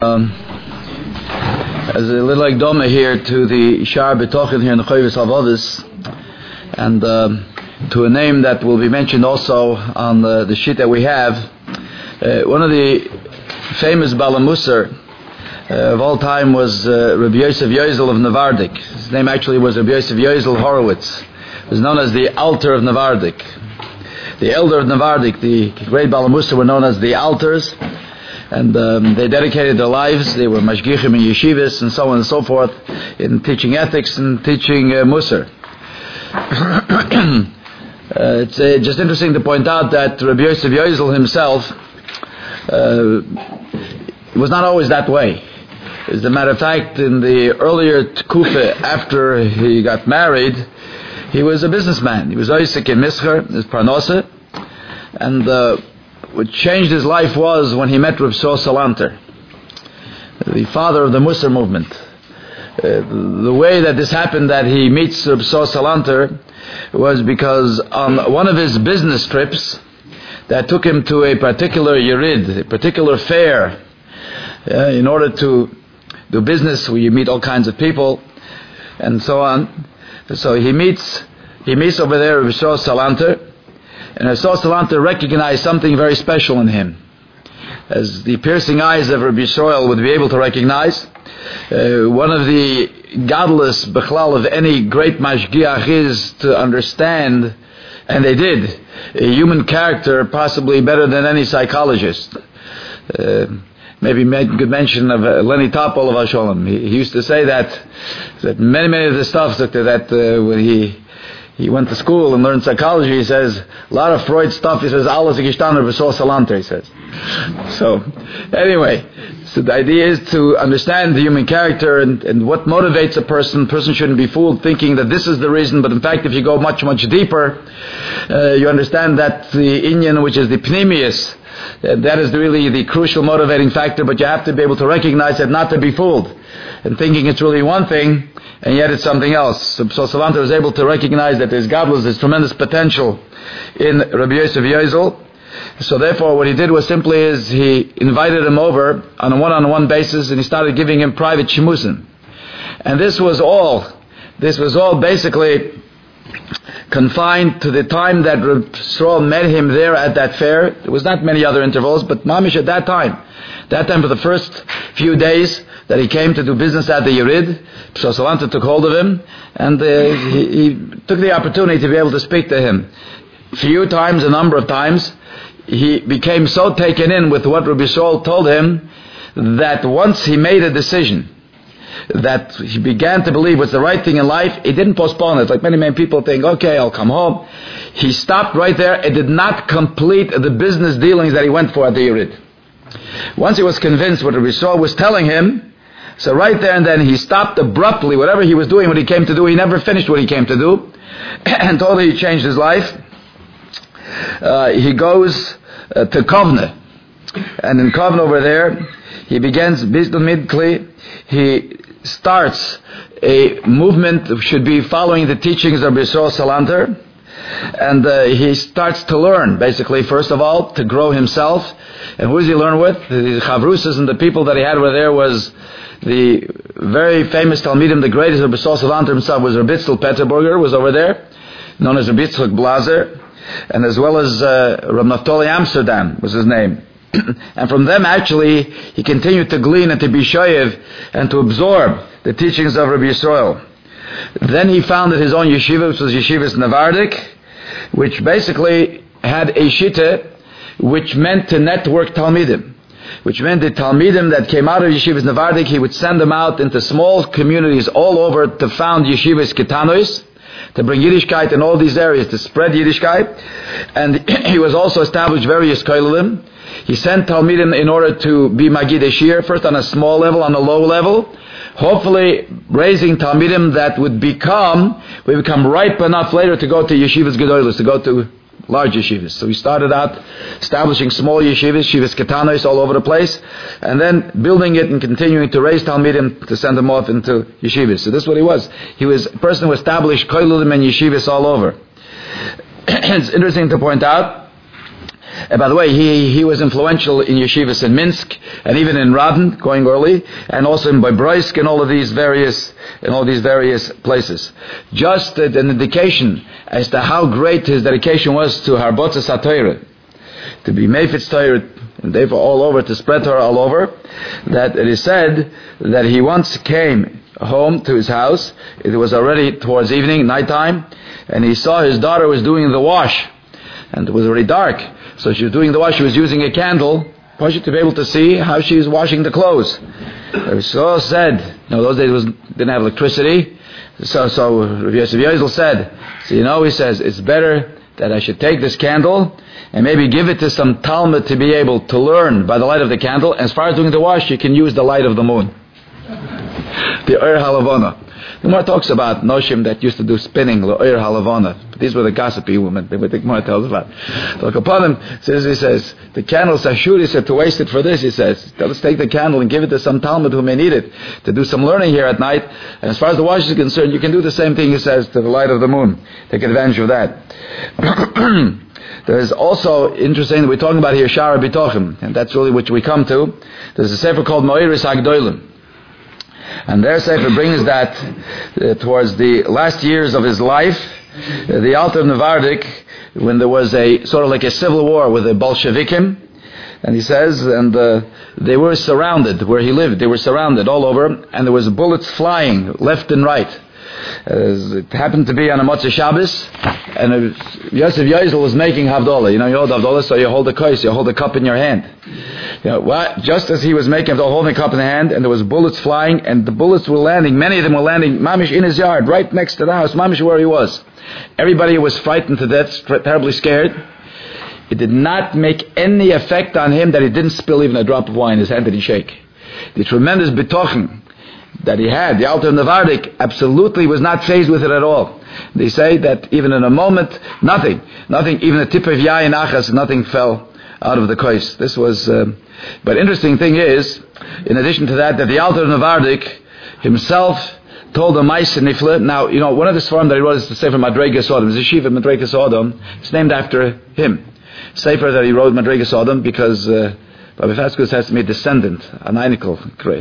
As a little like Doma here to the Shar B'Tochen here in the Choyvis Havavis, and to a name that will be mentioned also on the sheet that we have. One of the famous Balamusar of all time was Rabbi Yosef Yozel of Navardik. His name actually was Rabbi Yosef Yozel Horowitz. He was known as the Alter of Navardik. The elder of Navardik, the great Balamusar, were known as the Alters. And they dedicated their lives. They were mashgichim in yeshivas and so on and so forth, in teaching ethics and teaching Musar. It's just interesting to point out that Rabbi Yosef Yozel himself was not always that way. As a matter of fact, in the earlier Tkufa, after he got married, he was a businessman. He was Isaac in Mischar, his Parnasa, and what changed his life was when he met Reb Saul Salanter, the father of the Musar movement. The way that this happened, that he meets Reb Saul Salanter, was because on one of his business trips that took him to a particular yerid, a particular fair, in order to do business where you meet all kinds of people and so on. So he meets over there Reb Saul Salanter. And Reb Saul Salanter recognized something very special in him, as the piercing eyes of Rabbi Yisrael would be able to recognize. One of the godless bechlal of any great mashgiach is to understand, and they did, a human character possibly better than any psychologist. Maybe made good mention of Lenny Topol of Hasholem. He used to say that many of the stuff that when he went to school and learned psychology, he says, a lot of Freud stuff, he says, alles gestanden Reb Saul Salanter, he says. So, anyway, so the idea is to understand the human character and what motivates a person. A person shouldn't be fooled thinking that this is the reason, but in fact, if you go much deeper, you understand that the inyan, which is the pneumius, that is really the crucial motivating factor, but you have to be able to recognize it, not to be fooled, and thinking it's really one thing, and yet it's something else. So Salanter was able to recognize that there's godless, there's tremendous potential in Rabbi Yosef Yozel. So therefore what he did was simply is he invited him over on a one-on-one basis, and he started giving him private shimusim. And this was all basically confined to the time that Reb Yisrael met him there at that fair. There was not many other intervals, but mamish at that time for the first few days that he came to do business at the Yerid, so Salanter took hold of him, and he took the opportunity to be able to speak to him. A number of times, he became so taken in with what Rabbi Yisrael told him that once he made a decision that he began to believe was the right thing in life, he didn't postpone it. Like many people think, okay, I'll come home. He stopped right there and did not complete the business dealings that he went for at the Yerid. Once he was convinced what Rabbi Yisrael was telling him, so right there and then he stopped abruptly whatever he was doing, what he came to do. He never finished what he came to do, and totally changed his life. He goes to Kovna, and in Kovna over there, he begins Bizdumidkli. He starts a movement that should be following the teachings of Rabbi Yisrael Salanter, and he starts to learn, basically, first of all, to grow himself. And who does he learn with? The Chavrusas and the people that he had over there was the very famous Talmidim, the greatest Rabbi Yisrael Salanter himself was Rabbi Yitzchak Peterburger, was over there, known as Rabbi Yitzchak Blazer, and as well as Rabbi Naftali Amsterdam was his name. And from them, actually, he continued to glean and to be shoyev and to absorb the teachings of Rabbi Yisrael. Then he founded his own yeshiva, which was Yeshivas Navardik, which basically had a shita, which meant to network Talmidim, which meant the Talmidim that came out of Yeshivas Navardik, he would send them out into small communities all over to found Yeshivas Ketanois, to bring Yiddishkeit in all these areas, to spread Yiddishkeit. And he was also established various koilelim. He sent Talmidim in order to be Magid Eshir, first on a small level, on a low level, hopefully raising Talmidim that would become ripe enough later to go to Yeshivas Gedolos, to go to large yeshivas. So he started out establishing small yeshivas, yeshivas ketanos all over the place, and then building it and continuing to raise Talmidim to send them off into yeshivas. So this is what he was. He was a person who established koiludim and yeshivas all over. It's interesting to point out And by the way, he was influential in yeshivas in Minsk and even in Radin, going early, and also in Bobroisk and all these various places. Just an indication as to how great his dedication was to Harbotzas HaTorah, to be Meifetz Torah, and therefore all over, to spread Torah all over, that it is said that he once came home to his house. It was already towards evening, nighttime, and he saw his daughter was doing the wash, and it was already dark. So she was doing the wash. She was using a candle, to be able to see how she was washing the clothes. So said, those days didn't have electricity. So Rabbi Yosef Yozel said, he says, it's better that I should take this candle and maybe give it to some Talmud to be able to learn by the light of the candle. As far as doing the wash, you can use the light of the moon. The Oyer Halavana. The Gemara talks about Noshim that used to do spinning, the Oyer Halavana. These were the gossipy women. They would the Gemara tells about. Look upon him, he says, the candle Sashur, he said, to waste it for this, he says, let's take the candle and give it to some Talmud who may need it, to do some learning here at night. And as far as the wash is concerned, you can do the same thing, he says, to the light of the moon. Take advantage of that. There is also interesting that we're talking about here Shara B'tochim, and that's really which we come to. There's a sefer called Moiris HaGdolim, and their sefer brings that towards the last years of his life, the Alter Nevardik, when there was a sort of like a civil war with the Bolshevikim, and he says, and they were surrounded where he lived. They were surrounded all over, and there was bullets flying left and right. It happened to be on a Motzei Shabbos, and Yosef Yozel was making Havdalah. You hold Havdalah, so you hold a kos, you hold a cup in your hand. Just as he was making Havdalah, holding a cup in the hand, and there was bullets flying, and the bullets were landing. Many of them were landing, mamish in his yard, right next to the house, mamish where he was. Everybody was frightened to death, terribly scared. It did not make any effect on him that he didn't spill even a drop of wine. His hand didn't shake. The tremendous bitochen that he had, the Alter Nevardik, absolutely was not fazed with it at all. They say that even in a moment, nothing, even a tip of yayin achas, nothing fell out of the kos. This was, but interesting thing is, in addition to that the Alter Nevardik himself told the Ma'aseh Nifle. Now, one of the Sfarim that he wrote is the Sefer Madregas Odom. It's a Yeshiva Madregas Odom. It's named after him. Sefer that he wrote Madregas Odom because Rabbi Faskus has to be a descendant, an Einikel,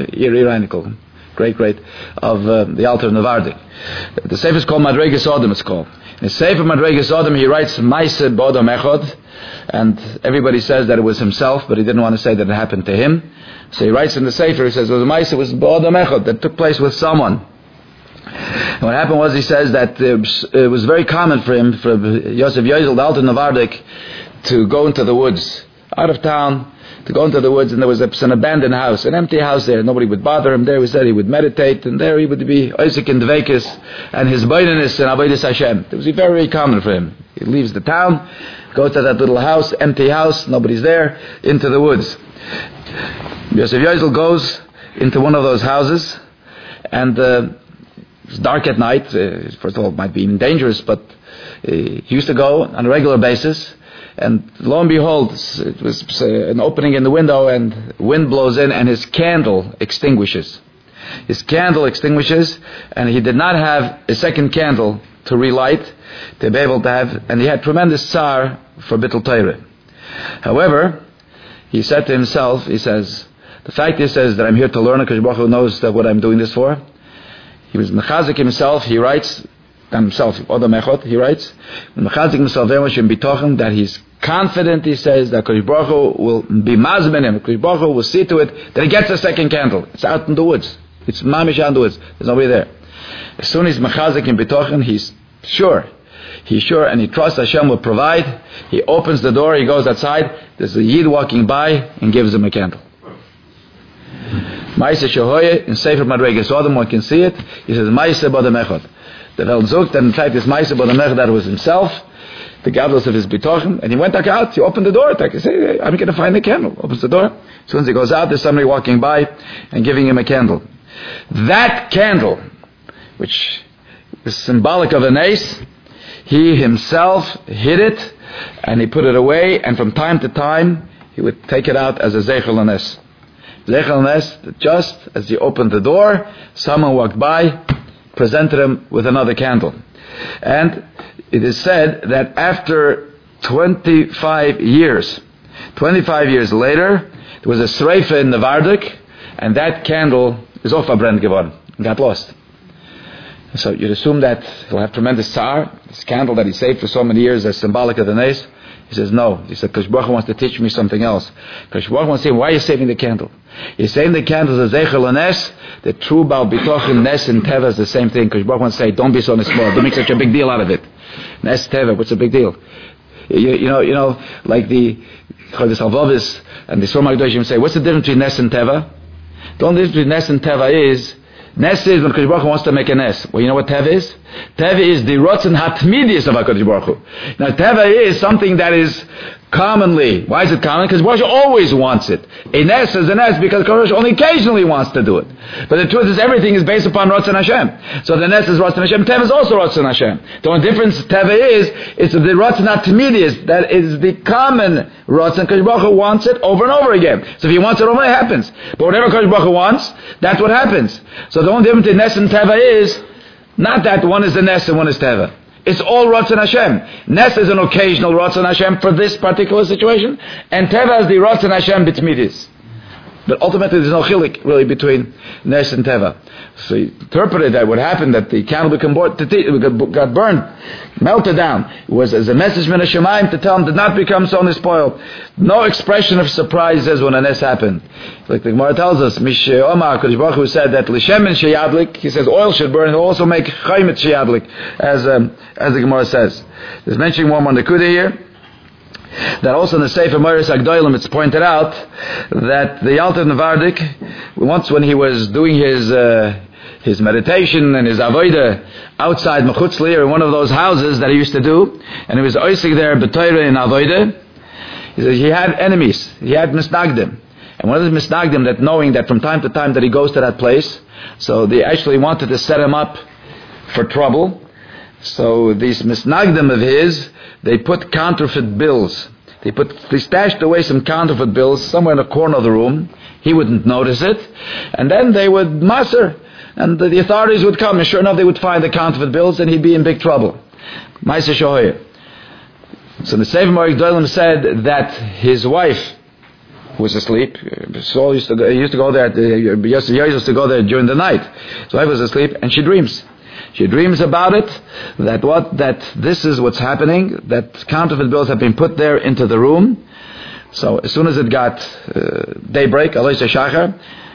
great of the Alter Nevardik. The Sefer is called Madregas Odom. It's called. In the Sefer Madregas Odom, he writes Ma'aseh Bodom Echad, and everybody says that it was himself, but he didn't want to say that it happened to him. So he writes in the Sefer, he says, it was Ma'aseh, was Bodom Echad that took place with someone. And what happened was, he says that it was very common for him, for Yosef Yozel, the Alter Nevardik, to go into the woods, out of town, to go into the woods, and there was an abandoned house, an empty house there. Nobody would bother him there. He said he would meditate, and there he would be Isaac and Dveikis, and his Baininus and Avodas Hashem. It was very, very common for him. He leaves the town, goes to that little house, empty house, nobody's there, into the woods. Yosef Yozel goes into one of those houses, and it's dark at night. First of all, it might be even dangerous, but he used to go on a regular basis. And lo and behold, it was an opening in the window, and wind blows in, and his candle extinguishes. His candle extinguishes, and he did not have a second candle to relight, to be able to have, and he had tremendous tsar for Bittul Torah. However, he said to himself, he says, the fact he says that I'm here to learn, because Baruch Hu knows that what I'm doing this for. He was mechazik himself, he writes, he writes, mechazik himself very much in bitochen, that he's confident, he says, that Kodesh Baruch Hu will be mazmen him. Kodesh Baruch Hu will see to it that he gets a second candle. It's out in the woods. It's mamish out in the woods. There's nobody there. As soon as mechazik in bitochen, he's sure, and he trusts Hashem will provide. He opens the door, he goes outside, there's a Yid walking by and gives him a candle. Ma'aseh Shehoye, in Sefer Madregas Odom, one can see it. He says, Ma'aseh Bodom Echad. The Welt Zukt, and in fact, it's Ma'aseh Bodom Echad, that was himself, the gadlus of his bitochen, and he went back out, he opened the door, he said, hey, I'm going to find the candle. Opens the door. As soon as he goes out, there's somebody walking by and giving him a candle. That candle, which is symbolic of an ace, he himself hid it, and he put it away, and from time to time, he would take it out as a Zeichel Anes. Zeichel Anes, just as he opened the door, someone walked by, presented him with another candle. And it is said that after 25 years 25 years later, there was a sreifa in the Vardik, and that candle is off Brand geworden and got lost. So you'd assume that he'll have tremendous tsar. This candle that he saved for so many years as symbolic of the nes. He says, no. He said, Kosh Baruch Hu wants to teach me something else. Kosh Baruch Hu wants to say, why are you saving the candle? You're saving the candle as a zecher l'nes. The true Baal Bitochen, nes and teva is the same thing. Kosh Baruch Hu wants to say, don't be so small. Don't make such a big deal out of it. Nes teva, what's the big deal? You know, like the Chodesh Halvavis and the Sroma Kedoshim say, what's the difference between nes and teva? The only difference between nes and teva is, nes is when Kodesh Baruch Hu wants to make a nes. Well, you know what teva is? Teva is the rotzen hatmidius of HaKadosh Baruch Hu. Now, teva is something that is commonly. Why is it common? Because Baruch Hu always wants it. A nes is a nes because Kodesh only occasionally wants to do it. But the truth is everything is based upon rotzen Hashem. So the nes is rotzen Hashem. Teva is also rotzen Hashem. The only difference teva is, it's the rotzen hatmidius that is the common rotzen. Kodesh Baruch Hu wants it over and over again. So if he wants it over, it happens. But whatever Kodesh Baruch Hu wants, that's what happens. So the only difference between nes and teva is not that one is the nes and one is teva. It's all Ratzon Hashem. Nes is an occasional Ratzon Hashem for this particular situation, and teva is the Ratzon Hashem b'tmidis. But ultimately there's no chilik really between nes and teva. So he interpreted that what happened, that the candle got burned, melted down, it was as a message min Hashemayim to tell him to not become so nespoiled. No expression of surprise as when a nes happened. Like the Gemara tells us, Mish Omar Kodesh Baruch Hu said that l'shemen sheyadlik, he says oil should burn, and also make chaymet sheyadlik, as the Gemara says. There's mentioning one more nekuda here. That also in the Sefer Moiris Agdolim it's pointed out that the Yalta Nevardik, once when he was doing his meditation and his avodah outside Mechutz Leir in one of those houses that he used to do, and he was oisig there b'toyre in avodah, he says he had enemies, he had misnagdim, and one of the misnagdim that knowing that from time to time that he goes to that place, so they actually wanted to set him up for trouble. So these misnagdim of his, they put counterfeit bills. They stashed away some counterfeit bills somewhere in the corner of the room. He wouldn't notice it. And then they would maser. And the authorities would come. And sure enough, they would find the counterfeit bills and he'd be in big trouble. Ma'aseh Shohoyer. So the Sefer Morik Dolim said that his wife was asleep. Saul used to go there during the night. His wife was asleep and she dreams. She dreams about it, that this is what's happening, that counterfeit bills have been put there into the room. So as soon as it got daybreak, Aloysa Shachar,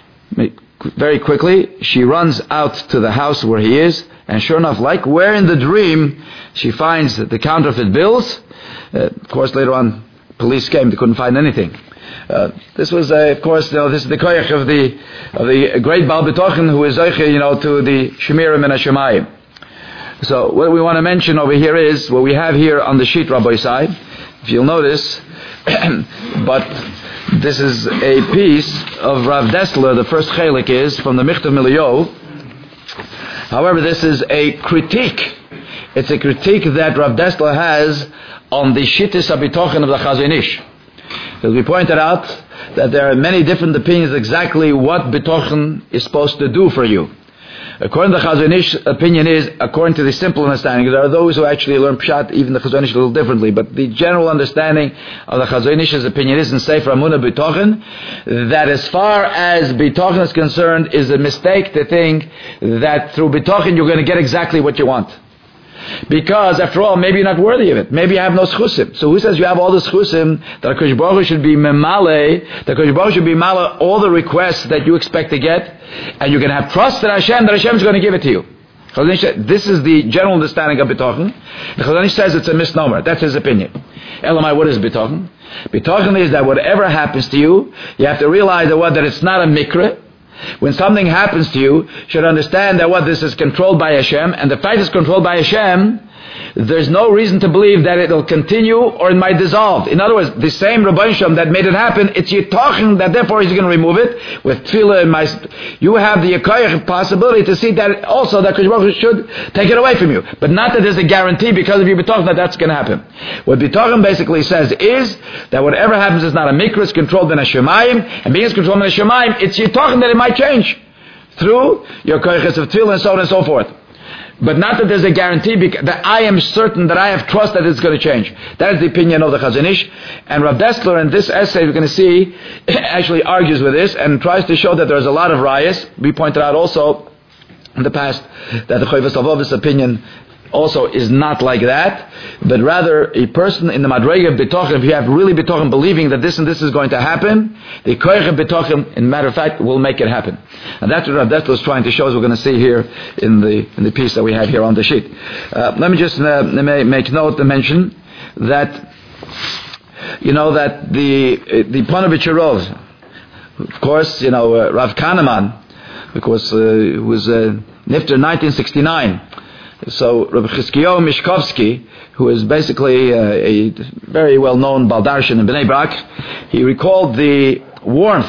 very quickly, she runs out to the house where he is, and sure enough, like where in the dream, she finds the counterfeit bills. Of course, later on, police came, they couldn't find anything. This was, of course, this is the koyach of the great Baal Bitochen who is zeiche, to the Shemirim and Hashemayim. So what we want to mention over here is what we have here on the sheet, Rabbi Isai. If you'll notice, but this is a piece of Rav Dessler. The first chelik is from the Michtav Miliyo. However, this is a critique. It's a critique that Rav Dessler has on the Shittis HaBitochen of the Chazon Ish. Because we pointed out that there are many different opinions exactly what bitochen is supposed to do for you. According to the Chazon Ish, opinion is, according to the simple understanding, there are those who actually learn Pshat, even the Chazon Ish a little differently, but the general understanding of the Chazon Ish's opinion is in Sefer Amunah Bitochen, that as far as bitochen is concerned, is a mistake to think that through bitochen you're going to get exactly what you want. Because, after all, maybe you're not worthy of it. Maybe you have no schusim. So who says you have all the schusim, that HaKadosh Baruch Hu should be memale, that HaKadosh Baruch Hu should be memale all the requests that you expect to get, and you can have trust in Hashem that Hashem is going to give it to you. This is the general understanding of bitochen. The Chazon Ish says it's a misnomer. That's his opinion. Elamai, what is bitochen? Bitochen is that whatever happens to you, you have to realize that it's not a mikra. When something happens to you, you should understand that this is controlled by Hashem, and the fact it's controlled by Hashem, there's no reason to believe that it'll continue or it might dissolve. In other words, the same Rabban Shem that made it happen, it's Yitachim that therefore he's going to remove it. With Tefillah and you have the Yekayach possibility to see that also that Kodesh Baruch Hu should take it away from you. But not that there's a guarantee because of your B'tachim that that's going to happen. What B'tachim basically says is that whatever happens is not a mikra, it's controlled by Hashemayim, and being it's controlled by Hashemayim, it's Yitachim that it might change through your Kodesh of Tefillah and so on and so forth. but not that there's a guarantee, that I am certain, that I have trust that it's going to change. That is the opinion of the Chazon Ish. And Rav Dessler in this essay, we're going to see, actually argues with this and tries to show that there's a lot of rayas. We pointed out also in the past that the Chovos HaLevavos opinion also is not like that, but rather a person in the Madrega of B'tochen, if you have really B'tochen believing that this and this is going to happen, the Koyach of B'tochen, in matter of fact, will make it happen. And that's what Rav Dessler is trying to show, as we're going to see here in the piece that we have here on the sheet. Let me just make note to mention that, that the Ponevezher Rov, of course, Rav Kahneman, because it was Nifter 1969. So Rabbi Chizkiyahu Mishkovsky, who is basically a very well-known Baldarshan in Bnei Brak, he recalled the warmth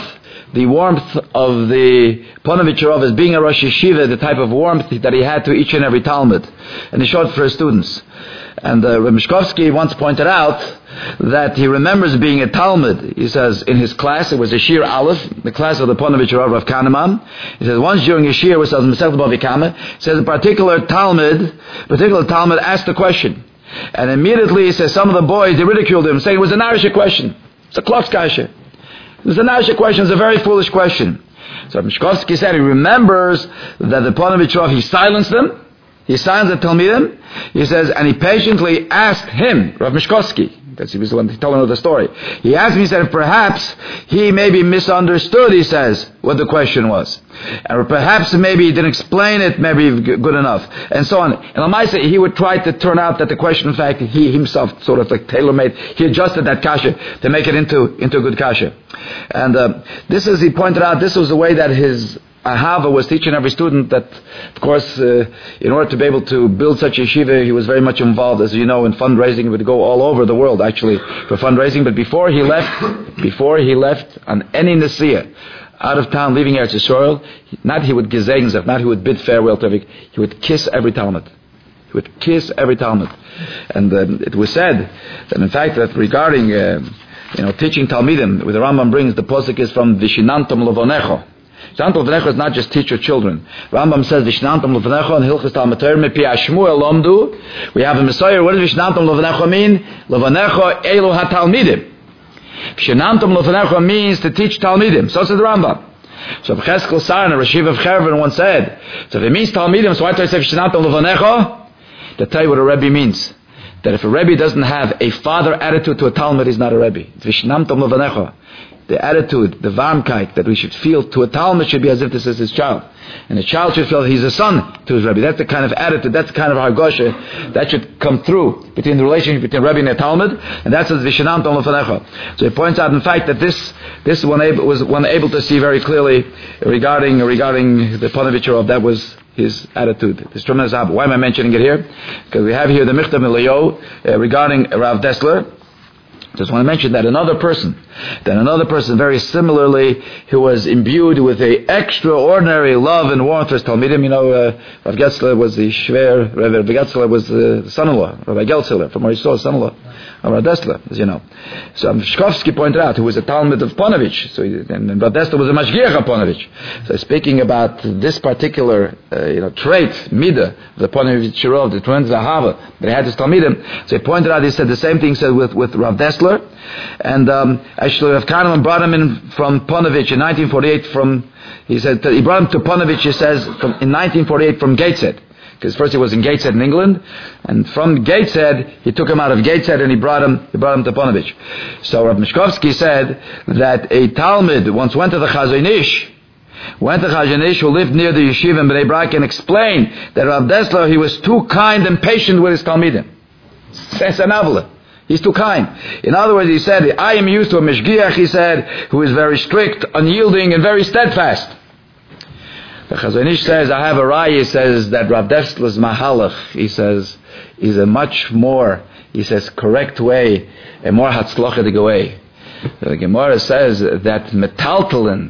of the Ponevezher Rov as being a Rosh Yeshiva, the type of warmth that he had to each and every Talmud, and he showed it for his students. And Rabbi Mishkovsky once pointed out that he remembers being a Talmud. He says in his class, it was a Shir Aleph, the class of the Ponevezher Rov, Rav Kahneman. He says once during a Shir, which says Masechet Bava Kama, he says a particular Talmud asked a question. And immediately he says some of the boys, they ridiculed him, saying it was an Arisha question. It's a Klotz Kasha. It was an Arisha question, it's a very foolish question. So Mishkovsky said he remembers that the Ponevezher Rov, he silenced them. He silenced the Talmidim. He says, and he patiently asked him, Rav Mishkovsky, because he was the one telling the story. He asked me, he said, perhaps he maybe misunderstood, he says, what the question was. Or perhaps maybe he didn't explain it maybe good enough. And so on. And Lamaisa, he would try to turn out that the question, in fact, he himself sort of like tailor-made, he adjusted that kasha to make it into a good kasha. And this is, he pointed out, this was the way that his Ahava was teaching every student that, of course, in order to be able to build such a yeshiva, he was very much involved, as you know, in fundraising. He would go all over the world, actually, for fundraising. But before he left on any Nasiya, out of town, leaving Eretz Yisrael, not he would gesegn, not he would bid farewell to every, he would kiss every Talmud. He would kiss every Talmud. And it was said that, in fact, that regarding, teaching Talmidim, where the Rambam brings, the posuk is from Vishinantam Levonecho. Vishnantam Levonecho is not just teach your children. Rambam says Vishnantam Levonecho and Hilchos Talmud Torah Mepi Ashmuel Lomdu. We have a Messiah. What does Vishnantam Levonecho mean? Levonecho Elu HaTalmidim. Vishnantam Levonecho means to teach Talmidim. So said the Rambam. So Cheskel Saran, a Rashiv of Chervin, once said, so if it means Talmidim, so why do I say Vishnantam Levonecho? To tell you what a Rebbe means. That if a Rebbe doesn't have a father attitude to a Talmud, he's not a Rebbe. It's Vishnantam Levonecho. The attitude, the varmkeit that we should feel to a Talmud should be as if this is his child. And the child should feel he's a son to his Rebbe. That's the kind of attitude, that's the kind of hargosha that should come through between the relationship between Rebbe and a Talmud. And that's what Vishnantam Levonecho. So he points out, in fact, that this was one able to see very clearly regarding the Ponevezher Rov. That was his attitude. This tremendous habit. Why am I mentioning it here? Because we have here the Michtav Miliyo regarding Rav Dessler. Just want to mention that another person very similarly, who was imbued with a extraordinary love and warmth for his Talmidim. Rav Getzler was the Shver, Rav Getzler was the son-in-law, Rabbi Geltzler, from where he saw his son-in-law, Rav Dessler, as you know. So Mishkovsky pointed out, who was a Talmud of Ponevezh, and Rav Dessler was a Mashgiach of Ponevezh. So speaking about this particular, trait, midah, the Ponevezher Rov, the tremendous ahava that he had his Talmidim, so he pointed out, he said the same thing said with Rav Dessler. And actually, Rav Kahneman brought him in from Ponevezh in 1948. He brought him to Ponevezh. He says in 1948 from Gateshead, because first he was in Gateshead in England, and from Gateshead he took him out of Gateshead and he brought him to Ponevezh. So Rav Mishkovsky said that a Talmud once went to the Chazon Ish, who lived near the yeshiva in Bnei Brak, and explained that Rav Dessler, he was too kind and patient with his Talmidim. That's an avla. He's too kind. In other words, he said, I am used to a Meshgiach, he said, who is very strict, unyielding, and very steadfast. The Chazon Ish says, I have a raya, he says, that Rav Dessler's mahalach, he says, is a much more, he says, correct way, a more hatzlachedig way. The Gemara says that metaltalin,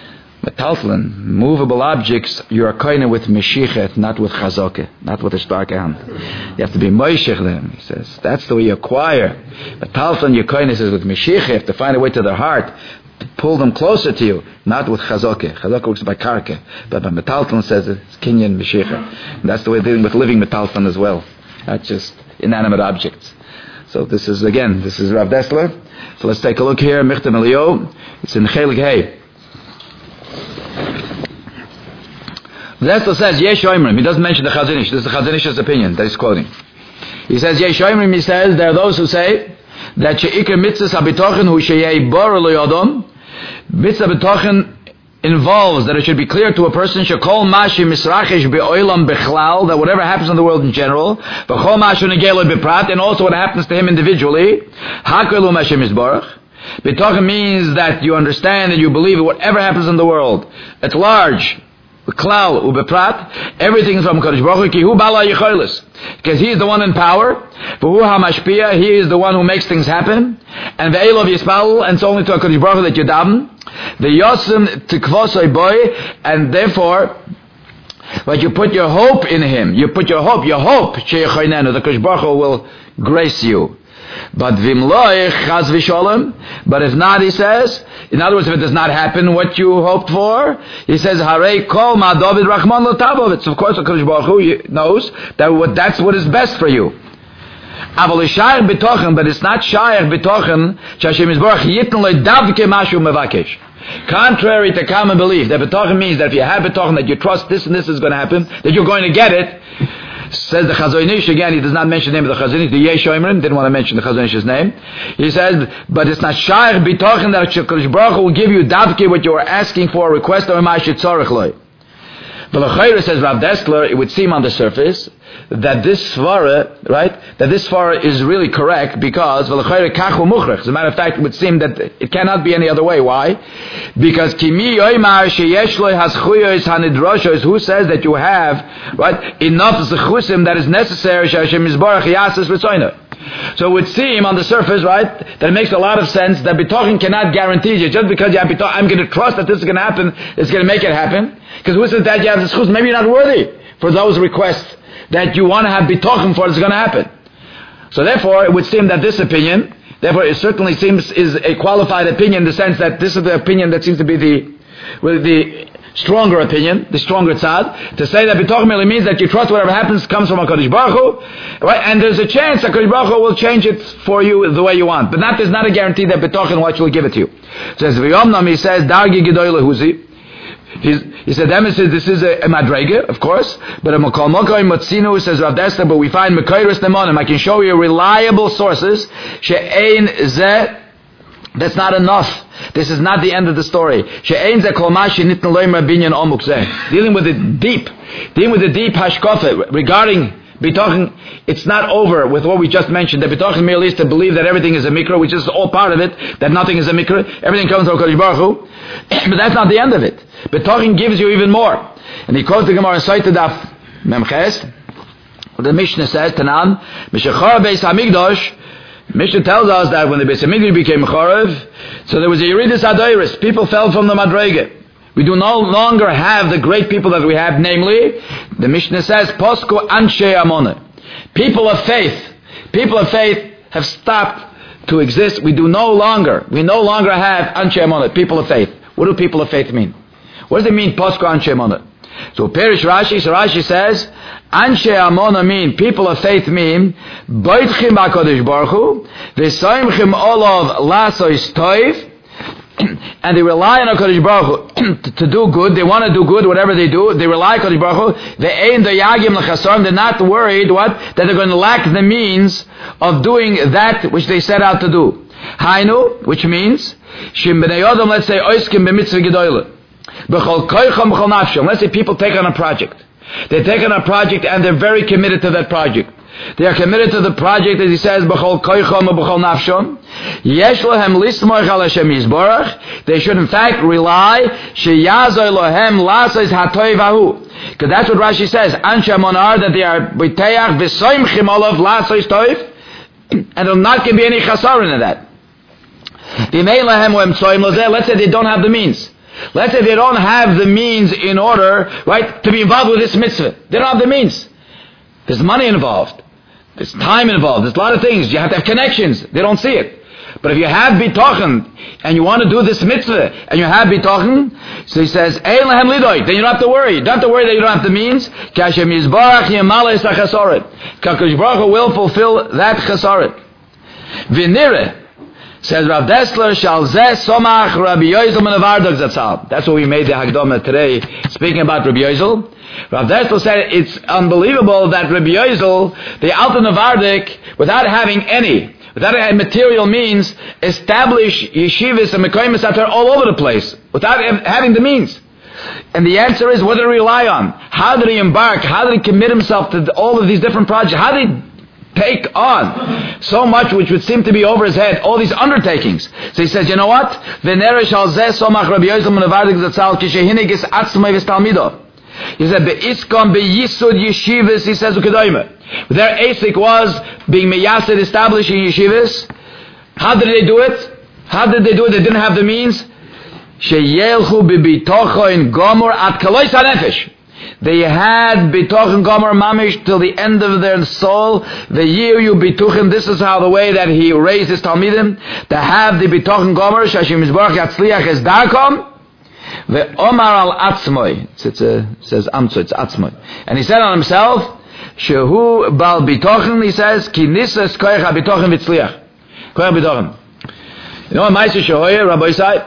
movable objects, you are koine with meshichet, not with chazokeh, not with a starke hand. You have to be moishech them, he says. That's the way you acquire. Metaltalin, your koine says with meshichet, you have to find a way to their heart, to pull them closer to you, not with chazokeh. Chazokeh works by karke, but by metalton says it's kinyan mishicha. And that's the way they're dealing with living metalton as well, not just inanimate objects. So this is Rav Dessler. So let's take a look here. Michtam Elio. It's in Chelik Hey. Dessler says Yesh Oimrim. He doesn't mention the Chazon Ish. This is the Chazon Ish's opinion that he's quoting. He says Yesh Oimrim. He says there are those who say that she'ikar mitzvahs habitochen hu sheyei bor lo yodom. Mitzvah bitochen involves that it should be clear to a person shekol mashi misrachesh be'olam bechlal, that whatever happens in the world in general, v'chol mashi negelo beprat, and also what happens to him individually, hakelu mashi misborach. Bitochen means that you understand and you believe that whatever happens in the world at large, klal ubeprat, everything is from Kadosh Baruch Hu, ki hu bala yicholis, because he is the one in power. V'hu hamashpia, he is the one who makes things happen. And ve'elov yispal, and it's only to Kadosh Baruch Hu that you daven. The yosim tikvosoi boy, and therefore, but you put your hope in him. You put your hope sheyechoinenu, the Kadosh Baruch Hu will grace you. But vimloi chaz v'sholem. But if not, he says, in other words, if it does not happen what you hoped for, he says, Harei kol ma David Rachman lo tabovitz. Of course, the Kadosh Baruch Hu knows that that's what is best for you. Aval shayach bitochen, but it's not shayach bitochen. Shashem Yisborach yitn lo davke mashu mevakesh. Contrary to common belief, that bitochen means that if you have bitochen, that you trust this and this is going to happen, that you're going to get it. Says the Chazon Ish, again, he does not mention the name of the Chazon Ish, the Yesh Oimrim, didn't want to mention the Chazon Ish's name. He says, but it's not shayach bitochen that Kadosh Baruch Hu will give you davke what you are asking for, a request of a mashit tzorech loy. But L'chayra, says Rav Dessler, it would seem on the surface that this svara, right, that this svara is really correct because L'chayra kachu muchrech. As a matter of fact, it would seem that it cannot be any other way. Why? Because kimi yoymar sheyesh lo haschuyos hanidroshos, who says that you have, right, enough zechusim that is necessary sh'Hashem Yisborach yasis v'tzoyna. So it would seem on the surface, right, that it makes a lot of sense that bitochen cannot guarantee you. Just because you have bitochen, I'm going to trust that this is going to happen, it's going to make it happen. Because who says that you have the schus? Maybe you're not worthy for those requests that you want to have bitochen for it's going to happen. So therefore, it would seem that this opinion, therefore it certainly seems is a qualified opinion in the sense that this is the opinion that seems to be the stronger opinion, the stronger tzad, to say that bitochen merely means that you trust whatever happens comes from HaKadosh Baruch Hu, right? And there's a chance that HaKadosh Baruch Hu will change it for you the way you want. But there's not a guarantee that bitochen will actually give it to you. It says, V'yomnam, he says, Dargi Gedoyle Huzi. He said, this is a madrega, of course, but a Mokal Mokai Motzinu, says Rav Dessler, but we find Mekairis Nemonim. I can show you reliable sources. She'ein zeh, that's not enough. This is not the end of the story. Dealing with the deep hashkafa regarding bitochen, it's not over with what we just mentioned. The bitochen merely is to believe that everything is a mikra, which is all part of it, that nothing is a mikra, everything comes from Kadosh Baruch Hu. But that's not the end of it. Bitochen gives you even more. And he quotes the Gemara in Sotah Daf Memches. The Mishnah says, Tanan, Mishachar Beis Hamikdash. Mishnah tells us that when the Beis Hamikdash became Chorev, so there was a Yeridus Adoiris. People fell from the Madrege. We do no longer have the great people that we have, namely, the Mishnah says, Posku Anshe Amone. People of faith have stopped to exist. We no longer have Anshe Amone, people of faith. What do people of faith mean? What does it mean, Posku Anshe Amone? So Perish Rashi, Rashi says, Anshe Amona mean, people of faith mean, Boitchim HaKadosh Baruch Hu, V'soimchim Olav Lasois Toiv, and they rely on HaKadosh Baruch Hu to do good. They want to do good, whatever they do. They rely on HaKadosh Baruch Hu. They're not worried, that they're going to lack the means of doing that which they set out to do. Hainu, which means, Shim B'nei Yodam, let's say, Oiskim B'mitzvah Gedoyle. Let's say people take on a project. They take on a project and they're very committed to that project. They are committed to the project, as he says, b'chol koichom and b'chol nafshom. Yesh lohem lismoich al Hashem Yisborach. They should in fact rely, sheyazoy lohem lasais hatoiv ahu. Because that's what Rashi says. Anshe Amonar, that they are b'teach v'soimchim olav lasais toiv. And there will not be any chasaron in that. Let's say they don't have the means. Let's say they don't have the means in order, right, to be involved with this mitzvah. They don't have the means. There's money involved. There's time involved. There's a lot of things. You have to have connections. They don't see it. But if you have bitochen and you want to do this mitzvah and you have bitochen, so he says, Ein lehem lidoy, then you don't have to worry. You don't have to worry that you don't have the means. Kashem yizbarach yemala es hachasoret. Kadosh Baruch Hu will fulfill that chasoret. V'nireh, says Rav Dessler, shal zeh somach Rabbi Yozel ben Avardok zatzal. That's what we made the Hagdama today, speaking about Rabbi Yozel. Rav Dessler said it's unbelievable that Rabbi Yozel, the Alter Navardik, without having material means, establish yeshivas and mekayim satar all over the place, without having the means. And the answer is, what did he rely on? How did he embark? How did he commit himself to all of these different projects? How did he take on so much which would seem to be over his head, all these undertakings? So he says, you know what? V'nere shal zeh somach Rabbi Yozel ben Avardok zatzal kishehinigis atzmai v'stalmido. He said, be'iskom be'yisud yeshivas, he says, u'kedoyme. Their ASIC was being meyasid, establishing yeshivas. How did they do it? They didn't have the means. Sheyelchu b'bitochen gomor at kalois hanefesh. They had bitochen gomor mamish till the end of their soul. The yiyu bituchen. This is how the way that he raised his talmidim to have the bitochen gomor. Shashim Yisbarach yatzliach es darkom. The Omar al Atzmoy. It says Amtso, it's Atzmoy. And he said on himself, Shehu bal bitochen, he says, Ki nisas koyach ha-bitochen vitzliach. Koyach bitochen. You know what Maisha Shehoyer, Rabbi Yisai?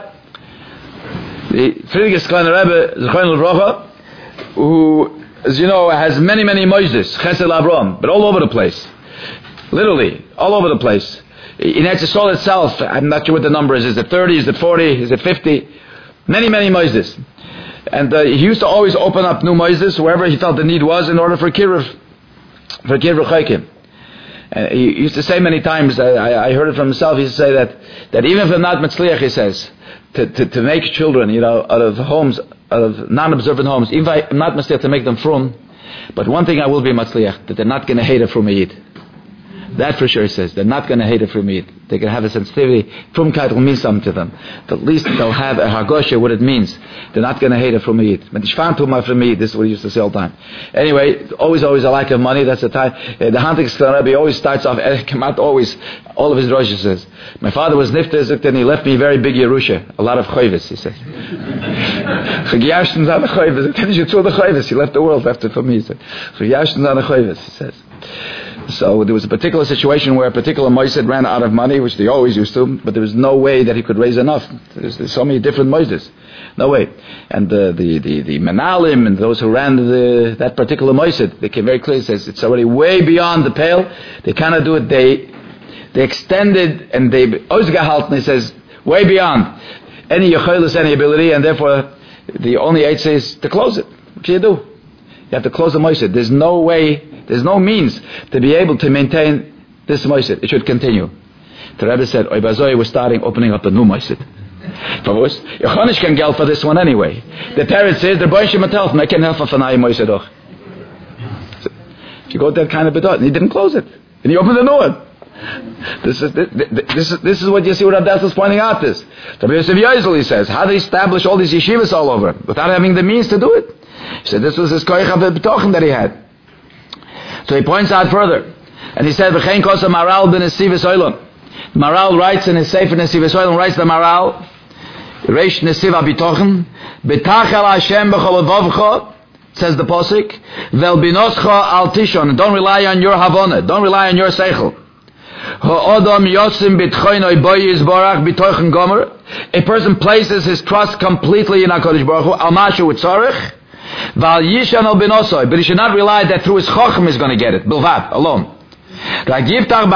The Friedrich Kleiner Rebbe, Zechon Levrocha, who, as you know, has many Moses, Chesed Avram, but all over the place. Literally, all over the place. In Eretz Yisrael itself, I'm not sure what the number is. Is it 30? Is it 40? Is it 50? Many Moses. And he used to always open up new Moses wherever he felt the need was in order for Kiruv Chaykim. And he used to say many times, I heard it from himself, he used to say that even if they're not Metzliach, he says, to make children, out of homes, out of non-observant homes, even if I'm not Metzliach to make them frum, but one thing I will be Metzliach, that they're not going to hate a frum Yid. That for sure, he says. They're not going to hate a frum Yid. They can have a sensitivity. Frumkeit will mean something to them. But at least they'll have a hargosha, what it means. They're not going to hate a frum Yid. This is what he used to say all the time. Anyway, always a lack of money. That's the time. The Hantik Rebbe always starts off, always, all of his Rosh says, my father was nifter, and he left me a very big Yerusha. A lot of choivis, he says. He left the world after for me, he said. He says. So there was a particular situation where a particular Moised ran out of money, which they always used to, but there was no way that he could raise enough. There's so many different Moises. No way. And the Menalim and those who ran that particular Moised, they came very clearly, says it's already way beyond the pale. They cannot do it. They extended and they Ozgehalten, he says, way beyond any Yechilis, any ability, and therefore the only Eitzah is to close it. What can you do? You have to close the Moised. There's no way, there's no means to be able to maintain this Moised. It should continue. The Rebbe said, Oy Bazoy, we're starting opening up a new Moised. Yochanish can geld for this one anyway. The parent says, the boy should help me, I can help for Fanai Moised doch. If you go that kind of bedot, and he didn't close it. And he opened the new one. This is what you see what Abdas is pointing out this. Rabbi Yosef Yozel, he says, how they establish all these yeshivas all over without having the means to do it. He said this was his koyach b'tochen that he had. So he points out further, and he said, "V'chein kosa Maral ben Nesivos Olam." Maral writes in his Sefer Nesivos Olam, writes the Maral, Reish Nesiv HaBitochen, B'tachal Hashem b'chol levavcha, says the posik, Vel binoscha al tishon. Don't rely on your havona. Don't rely on your seichel. Ha'odam yosim b'tchoinoi boyi yizborach b'tochen gomer. A person places his trust completely in HaKadosh Baruch Hu, al mashu utzorich, Val Yishan al Benosoy, but he should not rely that through his chochem he's going to get it, bilvat, alone. HaKadosh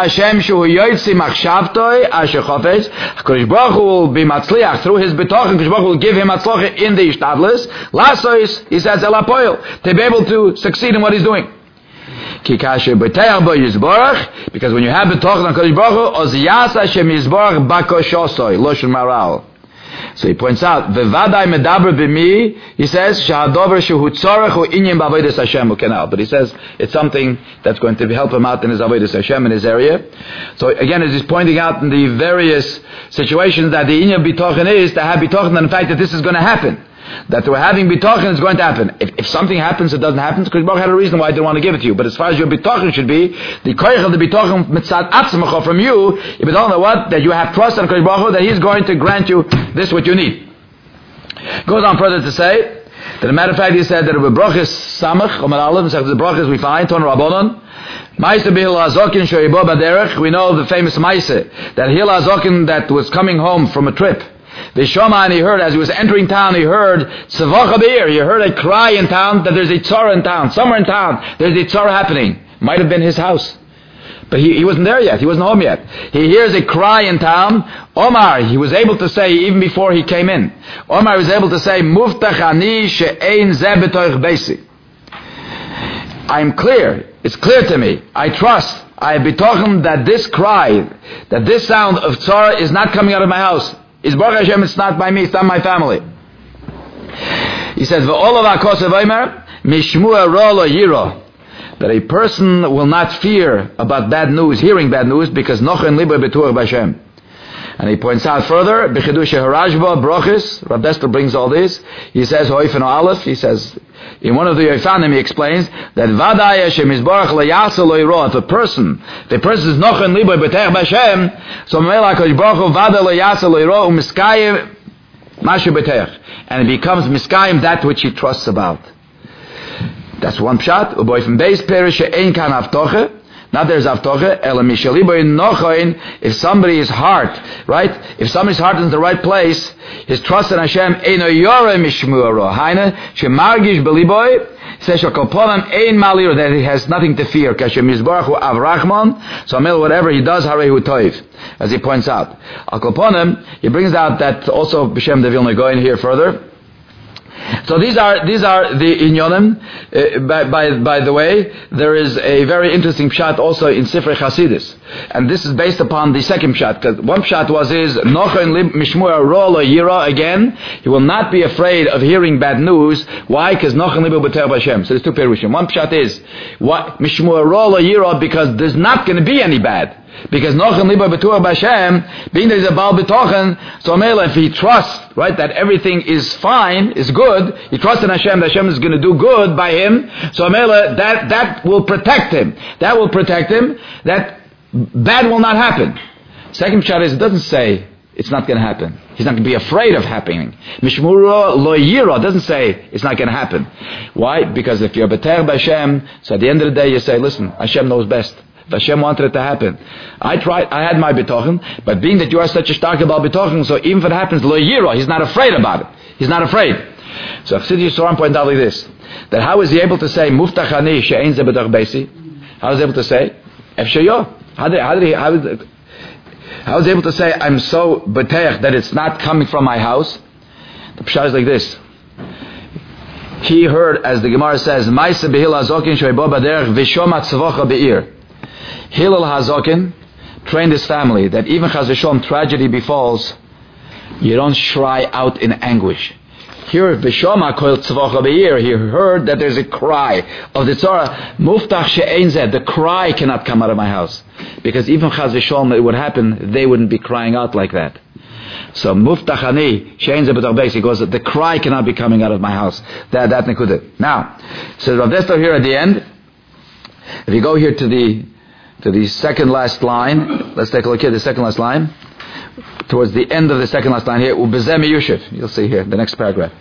Baruch Hu will be matzliach through his betochen. HaKadosh Baruch Hu will give him matzliach in the ishtadlis. Lasois, he says, elapoil, to be able to succeed in what he's doing. Because when you have betochen on HaKadosh Baruch Hu, oz yasa shem yizborach bakoshosoy, loshon maral. So he points out, Vevadai medaber b'mi, he says, Shahadover shehu tzorech hu inyan b'avodas Hashem ukenal. But he says, it's something that's going to help him out in his avodas Hashem, in his area. So again, as he's pointing out in the various situations that the inyan bitochen is, to have bitochen on the fact that this is going to happen. that we're having bitachon is going to happen. If something happens, it doesn't happen, because Baruch had a reason why I didn't want to give it to you. But as far as your bitachon should be, the koyach of the bitachon mitzad atzmacha from you, if you don't know what, that you have trust in Kodesh Baruch Hu, that He's going to grant you this what you need. Goes on further to say that, as a matter of fact, he said that the brachas samach Omar Aleph, the brachas we find Ton Rabbanon. Maise b'Hil Hazokin shoyibo baderech. We know the famous Maise that Hil Hazokin that was coming home from a trip. V'shoma, and he heard as he was entering town, he heard tzavacha be'ir. He heard a cry in town that there's a tzara in town. Somewhere in town there's a tzara happening. Might have been his house, but he wasn't there yet. He wasn't home yet. He hears a cry in town. Omar, he was able to say even before he came in. Omar was able to say, Muftach ani she'ein zeh b'toich beisi. I'm clear. It's clear to me. I trust. I have betochen that this cry, that this sound of tzara is not coming out of my house. It's Baruch Hashem, it's not by me, it's not my family. He says, V'olav ha'kosev omer, mishmua ro lo yiro. That a person will not fear about bad news, hearing bad news, because nochen libo betuach b'Hashem. And he points out further, B'chidusha harajba, brochis, Rav Dessler brings all this. He says, Hoifen Aleph, he says, in one of the Yofanim he explains that Vadai Hashem Yisbarach le'yasa lo yiro. If the person is nochen libo betuach b'Hashem, so Melech HaKadosh Baruch Hu vada le'yasa lo yiro u'miskayim mashu betuach, and it becomes miskayim that which he trusts about. That's one pshat. Uboy from base perish she'ein kan avtoche. Now there's avtoche. Ela mishaliboy nochoin. If somebody's heart, right? If somebody's heart is in the right place, his trust in Hashem eino yore mishmuaro. Haina shemargish beliboy. Says shakopolam ein malir, that he has nothing to fear. Kashem yizbarchu avrachman. So whatever he does, harehu toiv, as he points out. Akoponim, he brings out that also B'Shem de Vilna going here further. So these are the inyonim. By the way, there is a very interesting pshat also in Sifrei Chasidus, and this is based upon the second pshat. Because one pshat was nochen mishmua ro lo yira. Again, he will not be afraid of hearing bad news. Why? Because nochen libo b'teach b'Hashem. So there's two perushim. One pshat is what mishmua ro lo yira, because there's not going to be any bad. Because nochen libo b'teach b'Hashem, being that he's a bal b'tochen, so if he trusts, right, that everything is fine, is good, he trusts in Hashem, that Hashem is going to do good by him, so that will protect him. That will protect him, that bad will not happen. Second pshat is, it doesn't say it's not going to happen. He's not going to be afraid of happening. Mishmura lo yira doesn't say it's not going to happen. Why? Because if you're b'teach b'Hashem, so at the end of the day you say, listen, Hashem knows best. Hashem wanted it to happen. I had my bitochen, but being that you are such a stark about bitochen, so even if it happens, lo yira, he's not afraid about it. He's not afraid. So Chassidus Yisroel pointed out like this, that how is he able to say, Muftach ani she'ein zeh b'toch beisi? How is he able to say, Efshayo? How is he able to say, I'm so b'teach that it's not coming from my house? The pshat is like this. He heard, as the Gemara says, Maise b'Hil Hazokin shoyibo baderech v'shoma tzavocha be'ir. Hillel Hazokin trained his family that even Chas v'Shalom tragedy befalls, you don't cry out in anguish. Here, V'shoma kol tzavocha be'ir, he heard that there's a cry of the tzara. Muftach she'ein zeh, the cry cannot come out of my house, because even Chas v'Shalom it would happen, they wouldn't be crying out like that. So Muftach ani she'ein zeh b'toch beis, he goes, the cry cannot be coming out of my house. That nekudah. Now, so Rav Dessler here at the end. If you go here to the second last line, let's take a look here, the second last line. Towards the end of the second last line here, Ubezeh miyushiv. You'll see here, the next paragraph.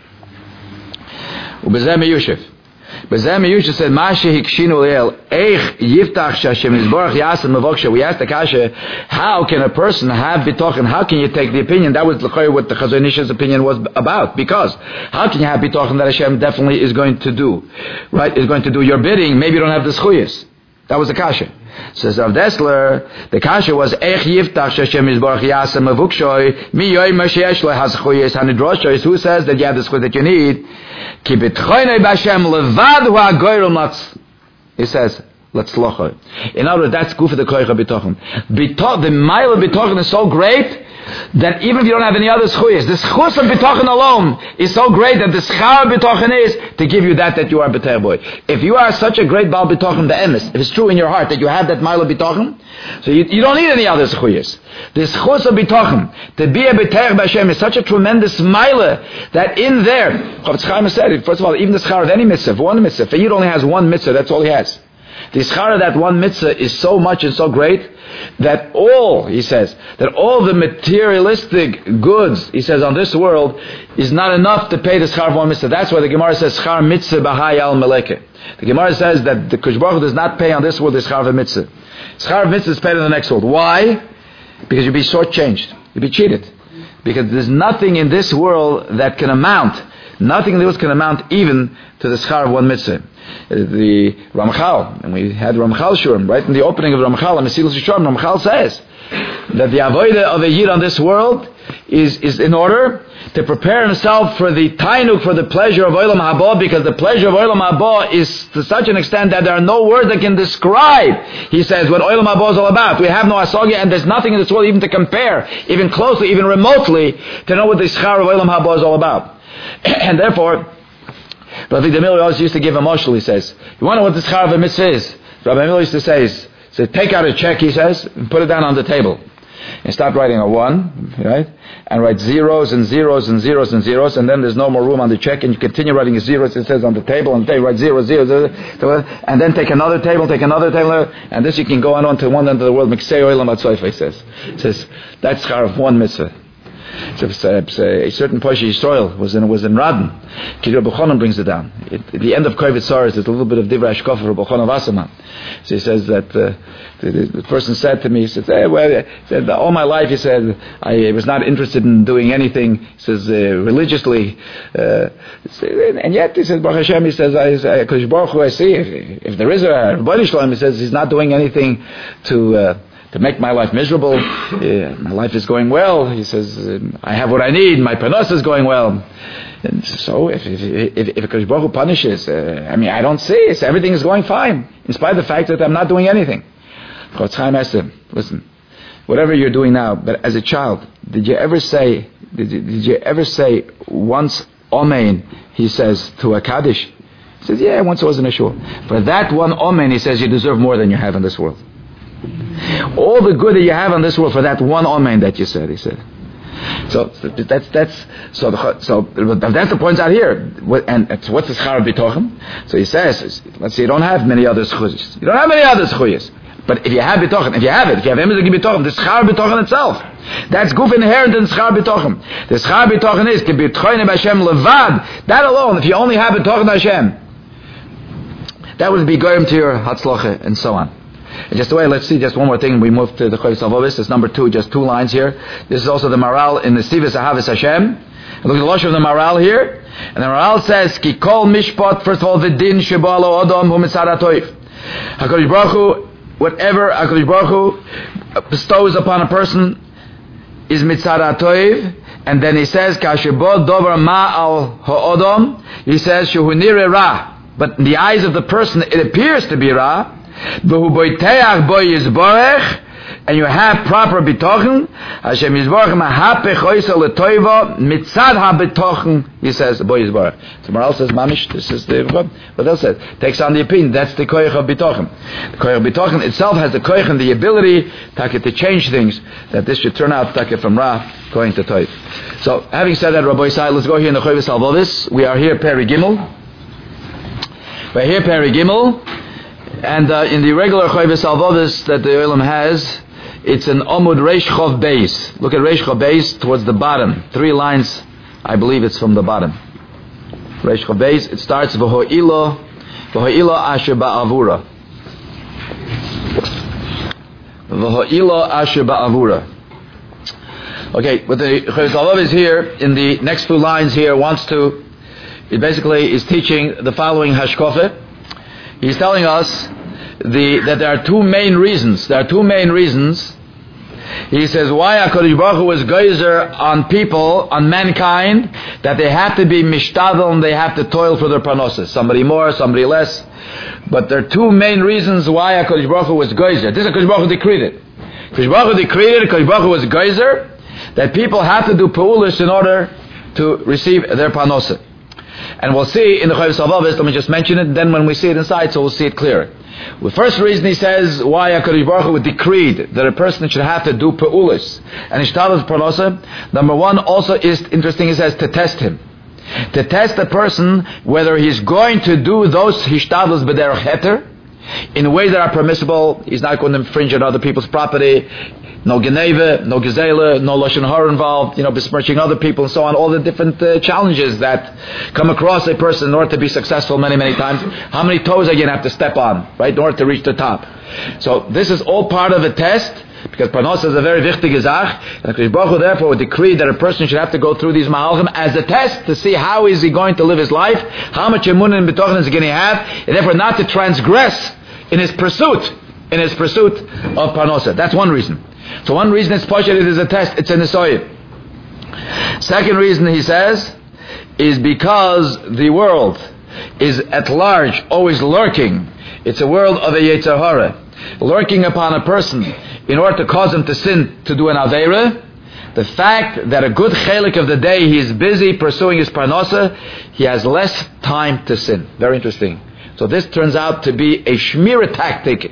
Ubezeh miyushiv. Bezeh miyushiv said, Mashe hikshinu le'el, eich yiftach shashem yizborach yasen mevoksha. We asked the kasha, how can a person have bitochen? How can you take the opinion? That was what the Chazon Ish's opinion was about. Because, how can you have bitochen that Hashem definitely is going to do? Right? Is going to do your bidding. Maybe you don't have the schuyas. That was the kasha. Says Rav Dessler, the kasha was Ech Yiftach Hashem Yisborach Yasem Avukshoi Mi Yoy Mashiach Le Haschuyes Hanidroshois. Who says that you have the schuyas that you need? Ki B'tchoinei B'Hashem Levad Hu HaGoyrem Latz. He says, let's locha. In other words, that's good for the koich bitochen. The mile of bitochen is so great that even if you don't have any other schuyas, the schus of bitochen alone is so great that the schar of bitochen is to give you that you are b'teich boy. If you are such a great bal bitochen be'emes, if it's true in your heart that you have that mile of bitochen, so you don't need any other schuyas. The schus of bitochen, to be a b'teich b'Hashem, is such a tremendous mile that in there, Chofetz Chaim said, first of all, even the schar of any mitzvah, one mitzvah, if he only has one mitzvah, that's all he has. The schar of that one mitzvah is so much and so great that he says, that all the materialistic goods, he says, on this world is not enough to pay the schar of one mitzvah. That's why the Gemara says, schar mitzvah b'hai al meleke. The Gemara says that the Kodesh Baruch Hu does not pay on this world the schar of a mitzvah. Schar of mitzvah is paid in the next world. Why? Because you'll be shortchanged. You'll be cheated. Because there's nothing in this world that can amount, nothing in the world can amount even to the schar of one mitzvah. The Ramchal, and we had Ramchal Shurim, right in the opening of Ramchal, Mesilas Yesharim, Ramchal says that the avodah of a yid on this world is in order to prepare himself for the tainuk, for the pleasure of Olam Haba, because the pleasure of Olam Haba is to such an extent that there are no words that can describe, he says, what Olam Haba is all about. We have no asogya, and there's nothing in this world even to compare, even closely, even remotely, to know what the schar of Olam Haba is all about. And therefore, Rabbi Demil always used to give a moshel, he says. You want to know what the schar of a mitzvah is? Rabbi Demil used to say, take out a check, he says, and put it down on the table. And start writing a 1, right? And write zeros and zeros and zeros and zeros, and then there's no more room on the check, and you continue writing a zeros, it says on the table, and write 0, 0, 0, and then take another table, and this you can go on to one end of the world, Miksei Olam Atzoifa, he says. It says, that's schar of one mitzvah. So a certain Poshe Yisrael was in Radin. Rabbi Chonon brings it down. At the end of Kovetz Soros, there's a little bit of Divrei Hashkafa for Rabbi Chonon Wasserman. So he says that the person said to me, he said, all my life, he said, I was not interested in doing anything, he says, religiously. And yet, he says, Baruch Hashem, he says, Kodesh Baruch Hu, I see, if there is a Rebbeinu Shalom, he says, he's not doing anything to make my life miserable. My life is going well. He says, I have what I need. My panos is going well. And so if Kodesh Baruch Hu punishes, I don't see it. Everything is going fine, in spite of the fact that I'm not doing anything. Chofetz Chaim asked him, listen, whatever you're doing now, but as a child, did you ever say once Amen, he says, to a Kaddish? He says, yeah, once I was in a shul. For that one Amen, he says, you deserve more than you have in this world. All the good that you have on this world for that one amen that you said, he said. So that's the point out here. And what's the schar bitochen? So he says, let's say you don't have many other schuyas. You don't have many other schuyas. But if you have bitochen, if you have emes bitochen, the schar bitochen itself, that's guf inherent in schar bitochen. The schar bitochen is kibitchoin Hashem levad. That alone, if you only have bitochen Hashem, that would be goyim to your hatzlacha and so on. And just the way, let's see just one more thing. We move to the Chodesh Salvovis. It's number 2, just 2 lines here. This is also the Maral in the Sivas Ahavas Hashem. And look at the Lashon of the Maral here. And the Maral says, Ki kol mishpat, first of all, the din shebalo odom hu mitzad hatoiv. HaKadosh Baruch Hu, whatever HaKadosh Baruch Hu bestows upon a person is mitzad hatoiv. And then he says, Kashebo dover ma al ha'odom. He says, Shehu nire ra. But in the eyes of the person, it appears to be ra. And you have proper bitochen. Hashem Yisborach mahapech oisa letoiva mitzad ha-bitochen. He says, boy Yisborach. So Maral says, mamish, this is the, what else says? Takes on the opinion, that's the koyach of bitochen. The koyach of bitochen itself has the koyach and the ability to change things, that this should turn out from Ra going to Toiv. So, having said that, Rabbi Yisai, let's go here in the Chodesh Salvovis. We are here, Peri Gimel. We're here, Peri Gimel. And in the regular Chodesh Salvovis that the Olam has, it's an Omud Reish Chov Beis. Look at Reish Chov Beis towards the bottom. 3 lines, I believe it's from the bottom. Reish Chov Beis, it starts V'ho'ilo asher ba'avura. V'ho'ilo asher ba'avura. Okay, but the Chodesh Salvovis here, in the next 2 lines here, it basically is teaching the following hashkofah. He's telling us that there are 2 main reasons. There are 2 main reasons. He says why HaKadosh Baruch Hu was geyser on people, on mankind, that they have to be mishtadel and they have to toil for their parnassus. Somebody more, somebody less. But there are 2 main reasons why HaKadosh Baruch Hu was geyser. This HaKadosh Baruch Hu decreed it. HaKadosh Baruch Hu decreed it. HaKadosh Baruch Hu was geyser that people have to do Pa'ulis in order to receive their Parnosa. And we'll see in the Chavis Avavis, let me just mention it, then when we see it inside, so we'll see it clearer. The first reason he says why HaKadosh Baruch Hu decreed that a person should have to do Pa'ulis and Ishtadlus Parnosa, number one also is interesting, he says, to test him. To test a person whether he's going to do those Hishtadlus B'derech Heter, in ways that are permissible. He's not going to infringe on other people's property. No Geneva, no Gezela, no Lashon Hara involved, besmirching other people and so on. All the different challenges that come across a person in order to be successful many, many times. How many toes are you going to have to step on, right, in order to reach the top? So this is all part of a test, because Parnosa is a very wichtige Zach, and HaKadosh Baruch Hu therefore would decree that a person should have to go through these Mahalchim as a test to see how is he going to live his life, how much emunah and betochen is he going to have, and therefore not to transgress in his pursuit of Parnosa. That's one reason. So one reason it's Pashat, it is a test, it's a Nisoyim. Second reason he says is because the world is at large always lurking. It's a world of a Yetzer Hara, lurking upon a person in order to cause him to sin, to do an Aveira. The fact that a good chelik of the day he is busy pursuing his Parnosa, he has less time to sin. Very interesting. So this turns out to be a shmira tactic,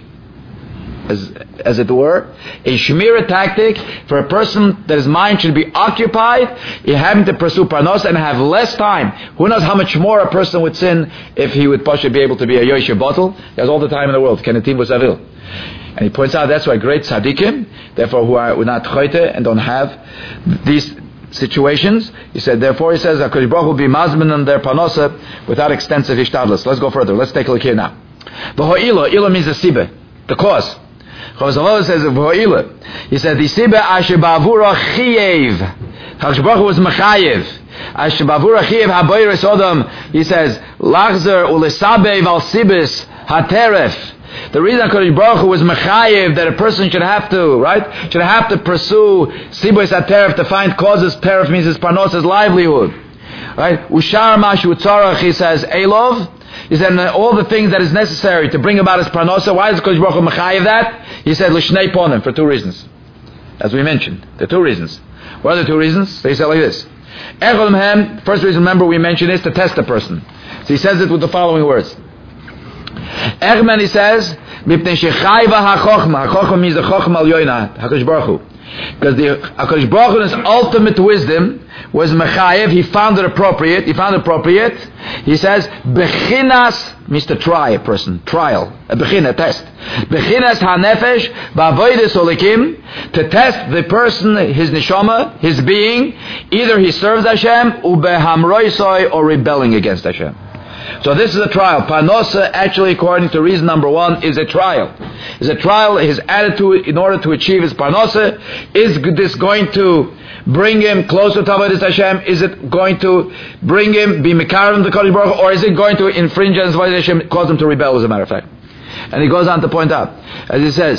as it were, a shmira tactic for a person that his mind should be occupied, having to pursue Parnosa and have less time. Who knows how much more a person would sin if he would possibly be able to be a Yoshe Bottle? He has all the time in the world. Kenetim v'savil. And he points out that's why great tzaddikim, therefore who are not choite and don't have these situations, he said, therefore he says, HaKadosh Baruch Hu be mazmin on their Parnosa without extensive ishtadlus. Let's go further. Let's take a look here now. V'ho'ila, ila means the sibah, the cause. Chavis says v'ho'ila. He said, the sibah asher ba'avura chiyev. HaKadosh Baruch Hu was mechayev. Asher ba'avura chiyev habayres odom. He says, lachzer ulesabev al sibis hateref. The reason HaKadosh Baruch Hu was mechayev that a person should have to pursue sibois hateref to find causes. Teref means his Parnosa's livelihood, right? Ushar mashu tzarach, he says, elov. He said all the things that is necessary to bring about his Parnosa. Why is HaKadosh Baruch Hu mechayev that? He said l'shnei ponim, for two reasons, as we mentioned. The two reasons. What are the two reasons? So he said like this. Echol mehem. First reason, remember we mentioned, is to test the person. So he says it with the following words. Echman, he says, Mipnei shechayva ha-chochma. Ha-chochma means the chochma al-yoina, HaKadosh Baruch Hu. Because the HaKadosh Baruch Hu, in his ultimate wisdom, was mechayev. He found it appropriate. He says, bechinas means to try a person. Trial. A bechina, test. Bechinas ha-nefesh ba'avodas olikim, to test the person, his neshama, his being. Either he serves Hashem, ubehamroisoi, or rebelling against Hashem. So this is a trial. Parnosa, actually, according to reason number one, is a trial. His attitude in order to achieve his Parnosa. Is this going to bring him closer to Avodas Hashem? Is it going to bring him, be Mekarim the Kodesh Baruch Hu, or is it going to infringe on Avodas Hashem, cause him to rebel, as a matter of fact? And he goes on to point out, as he says,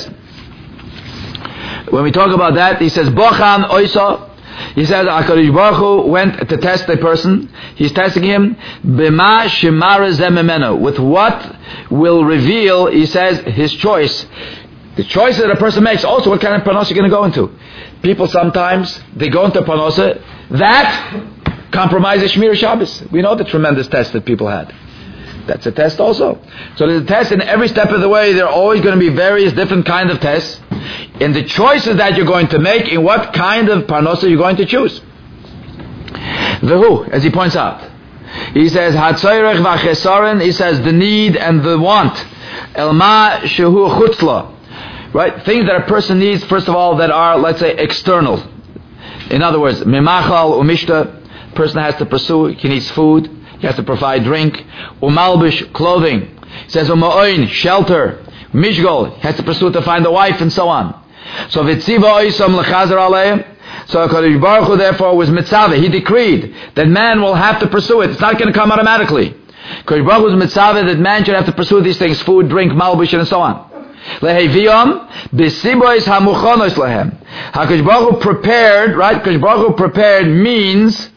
when we talk about that, he says, Bochan Oisa. He says, HaKadosh Baruch Hu went to test a person. He's testing him, B'ma shemara zeh memeno, with what will reveal, he says, his choice. The choice that a person makes, also what kind of Parnosa you're going to go into. People sometimes, they go into Parnosa, that compromises Shmir Shabbos. We know the tremendous test that people had. That's a test also. So there's a test in every step of the way. There are always going to be various different kinds of tests. In the choices that you're going to make, in what kind of Parnosa you're going to choose. Vehu, as he points out. He says, Hatzoyrech v'chesaron, he says, the need and the want. Elma shehu chutzla. Right? Things that a person needs, first of all, that are, let's say, external. In other words, mimachal umishta, person has to pursue, he needs food, he has to provide drink. Umalbish, clothing. He says, uma'oin, shelter. Mishgol, he has to pursue to find a wife, and so on. So Vitziva Oisam L'Chazer Aleim. So HaKadosh Baruch Hu therefore was mitzvah. He decreed that man will have to pursue it. It's not going to come automatically. HaKadosh Baruch Hu was mitzvah that man should have to pursue these things: food, drink, malbish, and so on. Leheviyom b'sibois hamuchonos lehem. HaKadosh Baruch Hu prepared, right? HaKadosh Baruch Hu prepared means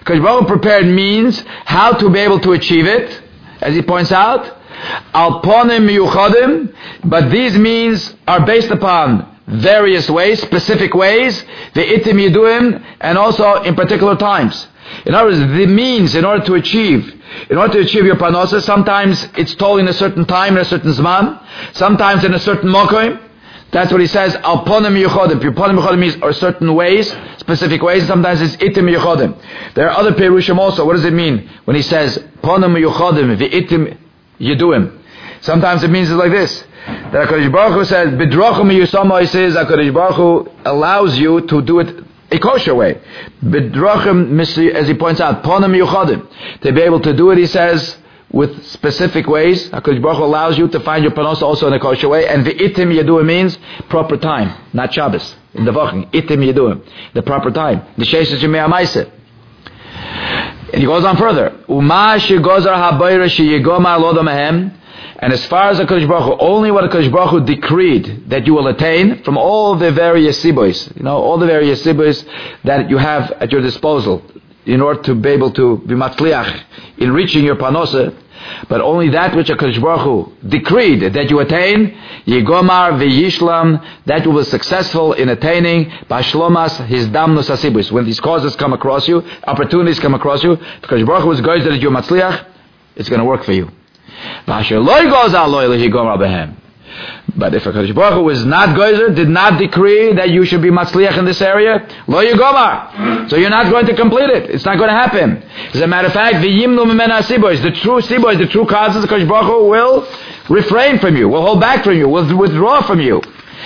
how to be able to achieve it, as he points out. Alponim miyuchadim, but these means are based upon various ways, specific ways, the itim yiduim, and also in particular times. In other words, the means in order to achieve your parnasa, sometimes it's told in a certain time, in a certain zman, sometimes in a certain mokoim. That's what he says, al ponim yuchodim. Ponim yuchodim means are certain ways, specific ways, sometimes it's itim yuchodim. There are other perushim also. What does it mean when he says, ponim yuchodim, the itim yiduim? Sometimes it means it's like this. That HaKadosh Baruch Hu says, B'drachim yusama, he says, HaKadosh Baruch Hu allows you to do it a kosher way. B'drachim, as he points out, ponim yuchadim. To be able to do it, he says, with specific ways. HaKadosh Baruch Hu allows you to find your panos also in a kosher way. And the itim yaduim means proper time, not Shabbos. In the Vachim, itim yaduim, the proper time. The sheishes yemei ha'maaseh. And he goes on further. Uma shegozar habayra sheyigomar lo damahem. And as far as HaKadosh Baruch Hu, only what HaKadosh Baruch Hu decreed that you will attain from all the various sibois, all the various sibois that you have at your disposal in order to be able to be matzliach in reaching your panosa, but only that which HaKadosh Baruch Hu decreed that you attain, yigomar v'yishlam, that you will be successful in attaining, b'ashlomas his damnus asibois. When these causes come across you, opportunities come across you, HaKadosh Baruch Hu is going that you're matzliach, it's going to work for you. But if HaKadosh Baruch Hu was not gozer, did not decree that you should be matzliach in this area, lo yigomar, so you're not going to complete it. It's not going to happen. As a matter of fact, the true sibois, the true causes, HaKadosh Baruch Hu will refrain from you, will hold back from you, will withdraw from you.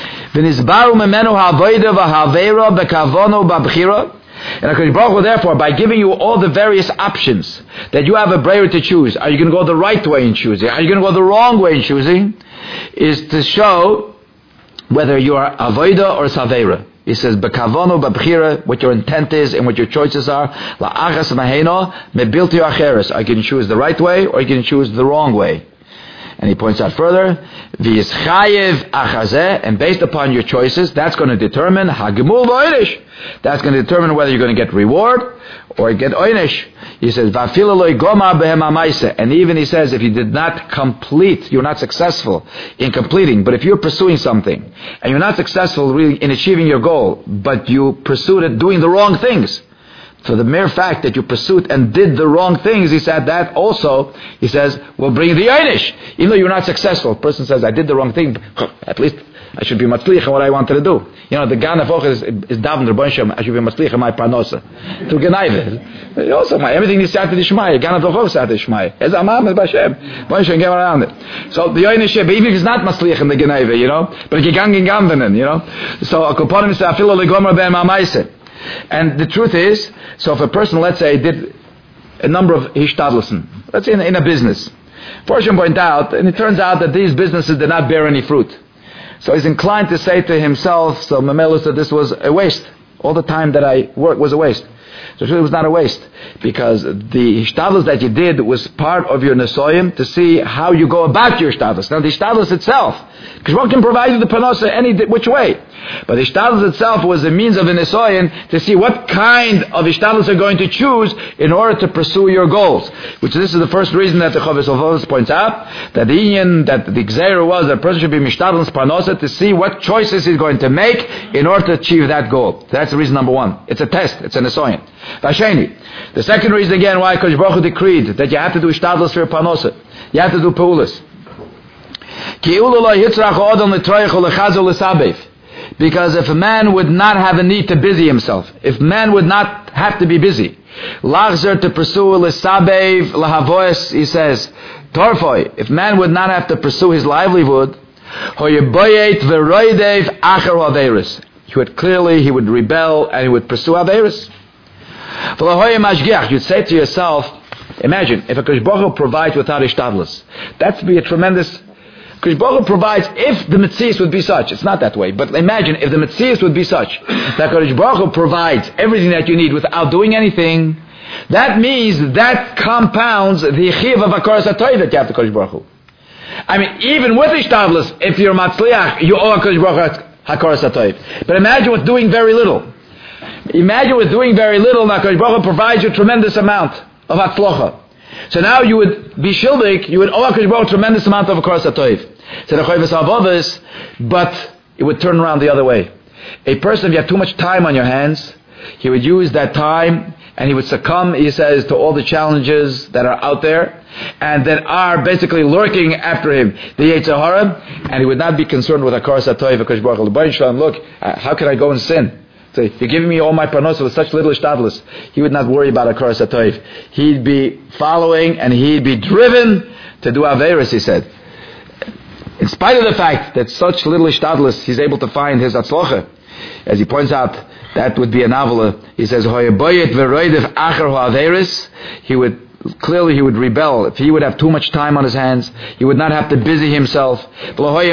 And HaKadosh Baruch Hu, therefore, by giving you all the various options that you have a brayer to choose, are you going to go the right way in choosing? Are you going to go the wrong way in choosing? Is to show whether you are avoida or saveira. He says, "Bekavono b'bchira," what your intent is and what your choices are. La'achas maheno mebilti acheres. I can choose the right way or I can choose the wrong way. And he points out further, v'yischayev achazeh, and based upon your choices, that's going to determine hagimul v'oinish. That's going to determine whether you're going to get reward or get oinish. He says, v'afilo lo yigomar behem ha'maaseh. And even he says, if you did not complete, you're not successful in completing. But if you're pursuing something and you're not successful really in achieving your goal, but you pursued it doing the wrong things, for the mere fact that you pursued and did the wrong things, he said that also, he says, will bring the einish. Even though you're not successful, a person says, I did the wrong thing, at least I should be matzliach in what I wanted to do. The gan of is daven, Rebbeinu Shem, I should be matzliach in my parnosa. To genaive. Also, everything is said to the Shmai, gan of is said to the Shmai. As Amam is Bashem. Rebbeinu Shem, get around it. So the einish, even if it's not matzliach in the genaive, but gegangen gamvenen, So, a koponim is afilo legomer ben mamaise. And the truth is, so if a person, let's say, did a number of hishtadlusen, let's say in a business, Fortune point out, and it turns out that these businesses did not bear any fruit. So he's inclined to say to himself, so Mamelu said this was a waste. All the time that I worked was a waste. So it was not a waste, because the hishtadlus that you did was part of your nesoyim to see how you go about your hishtadlus. Now the hishtadlus itself, because one can provide you the panosa any which way, but the hishtadlus itself was a means of a nesoyim to see what kind of hishtadlus you're going to choose in order to pursue your goals. Which this is the first reason that the Chavis Ovos points out, that the union, that the gzeira was that a person should be mishtadlus panosa to see what choices he's going to make in order to achieve that goal. That's reason number one. It's a test. It's a nesoyim. Vasheni. The second reason again why HaKadosh Baruch Hu decreed that you have to do hishtadlus for your panosa. You have to do peulas. Because if a man would not have a need to busy himself, if man would not have to be busy, lachzer to pursue l'sabev l'havoes, he says, torfoi, if man would not have to pursue his livelihood, hoyebayet v'roidev acher averis, he would rebel and he would pursue averis. You'd say to yourself, imagine if a HaKadosh Baruch Hu provides without hishtadlus, that'd be a tremendous. HaKadosh Baruch Hu provides if the metzius would be such. It's not that way, but imagine if the metzius would be such that HaKadosh Baruch Hu provides everything that you need without doing anything. That means that compounds the chiv of hakaras hatoiv that you have to HaKadosh Baruch Hu. I mean, even with hishtadlus, if you're matzliach, you owe HaKadosh Baruch Hu hakaras hatoiv. But imagine with doing very little. Imagine with doing very little, HaKadosh Baruch Hu provides you a tremendous amount of hatzlocha. So now you would be shildik, you would owe HaKadosh Baruch Hu a tremendous amount of hakaras hatoiv. So the Chavis Avavos, but it would turn around the other way. A person, if you have too much time on your hands, he would use that time and he would succumb, he says, to all the challenges that are out there and that are basically lurking after him, the Yetzer Hara, and he would not be concerned with Hakaras HaTov. Hakadosh Baruch Hu, look, how can I go and sin? So you're giving me all my parnosa with such little ishtadlus. He would not worry about Hakaras HaTov. He'd be following and he'd be driven to do Averis, he said. In spite of the fact that such little ishtadlus, he's able to find his atzlocha. As he points out, that would be a novel. He says, he would rebel. If he would have too much time on his hands, he would not have to busy himself. He would not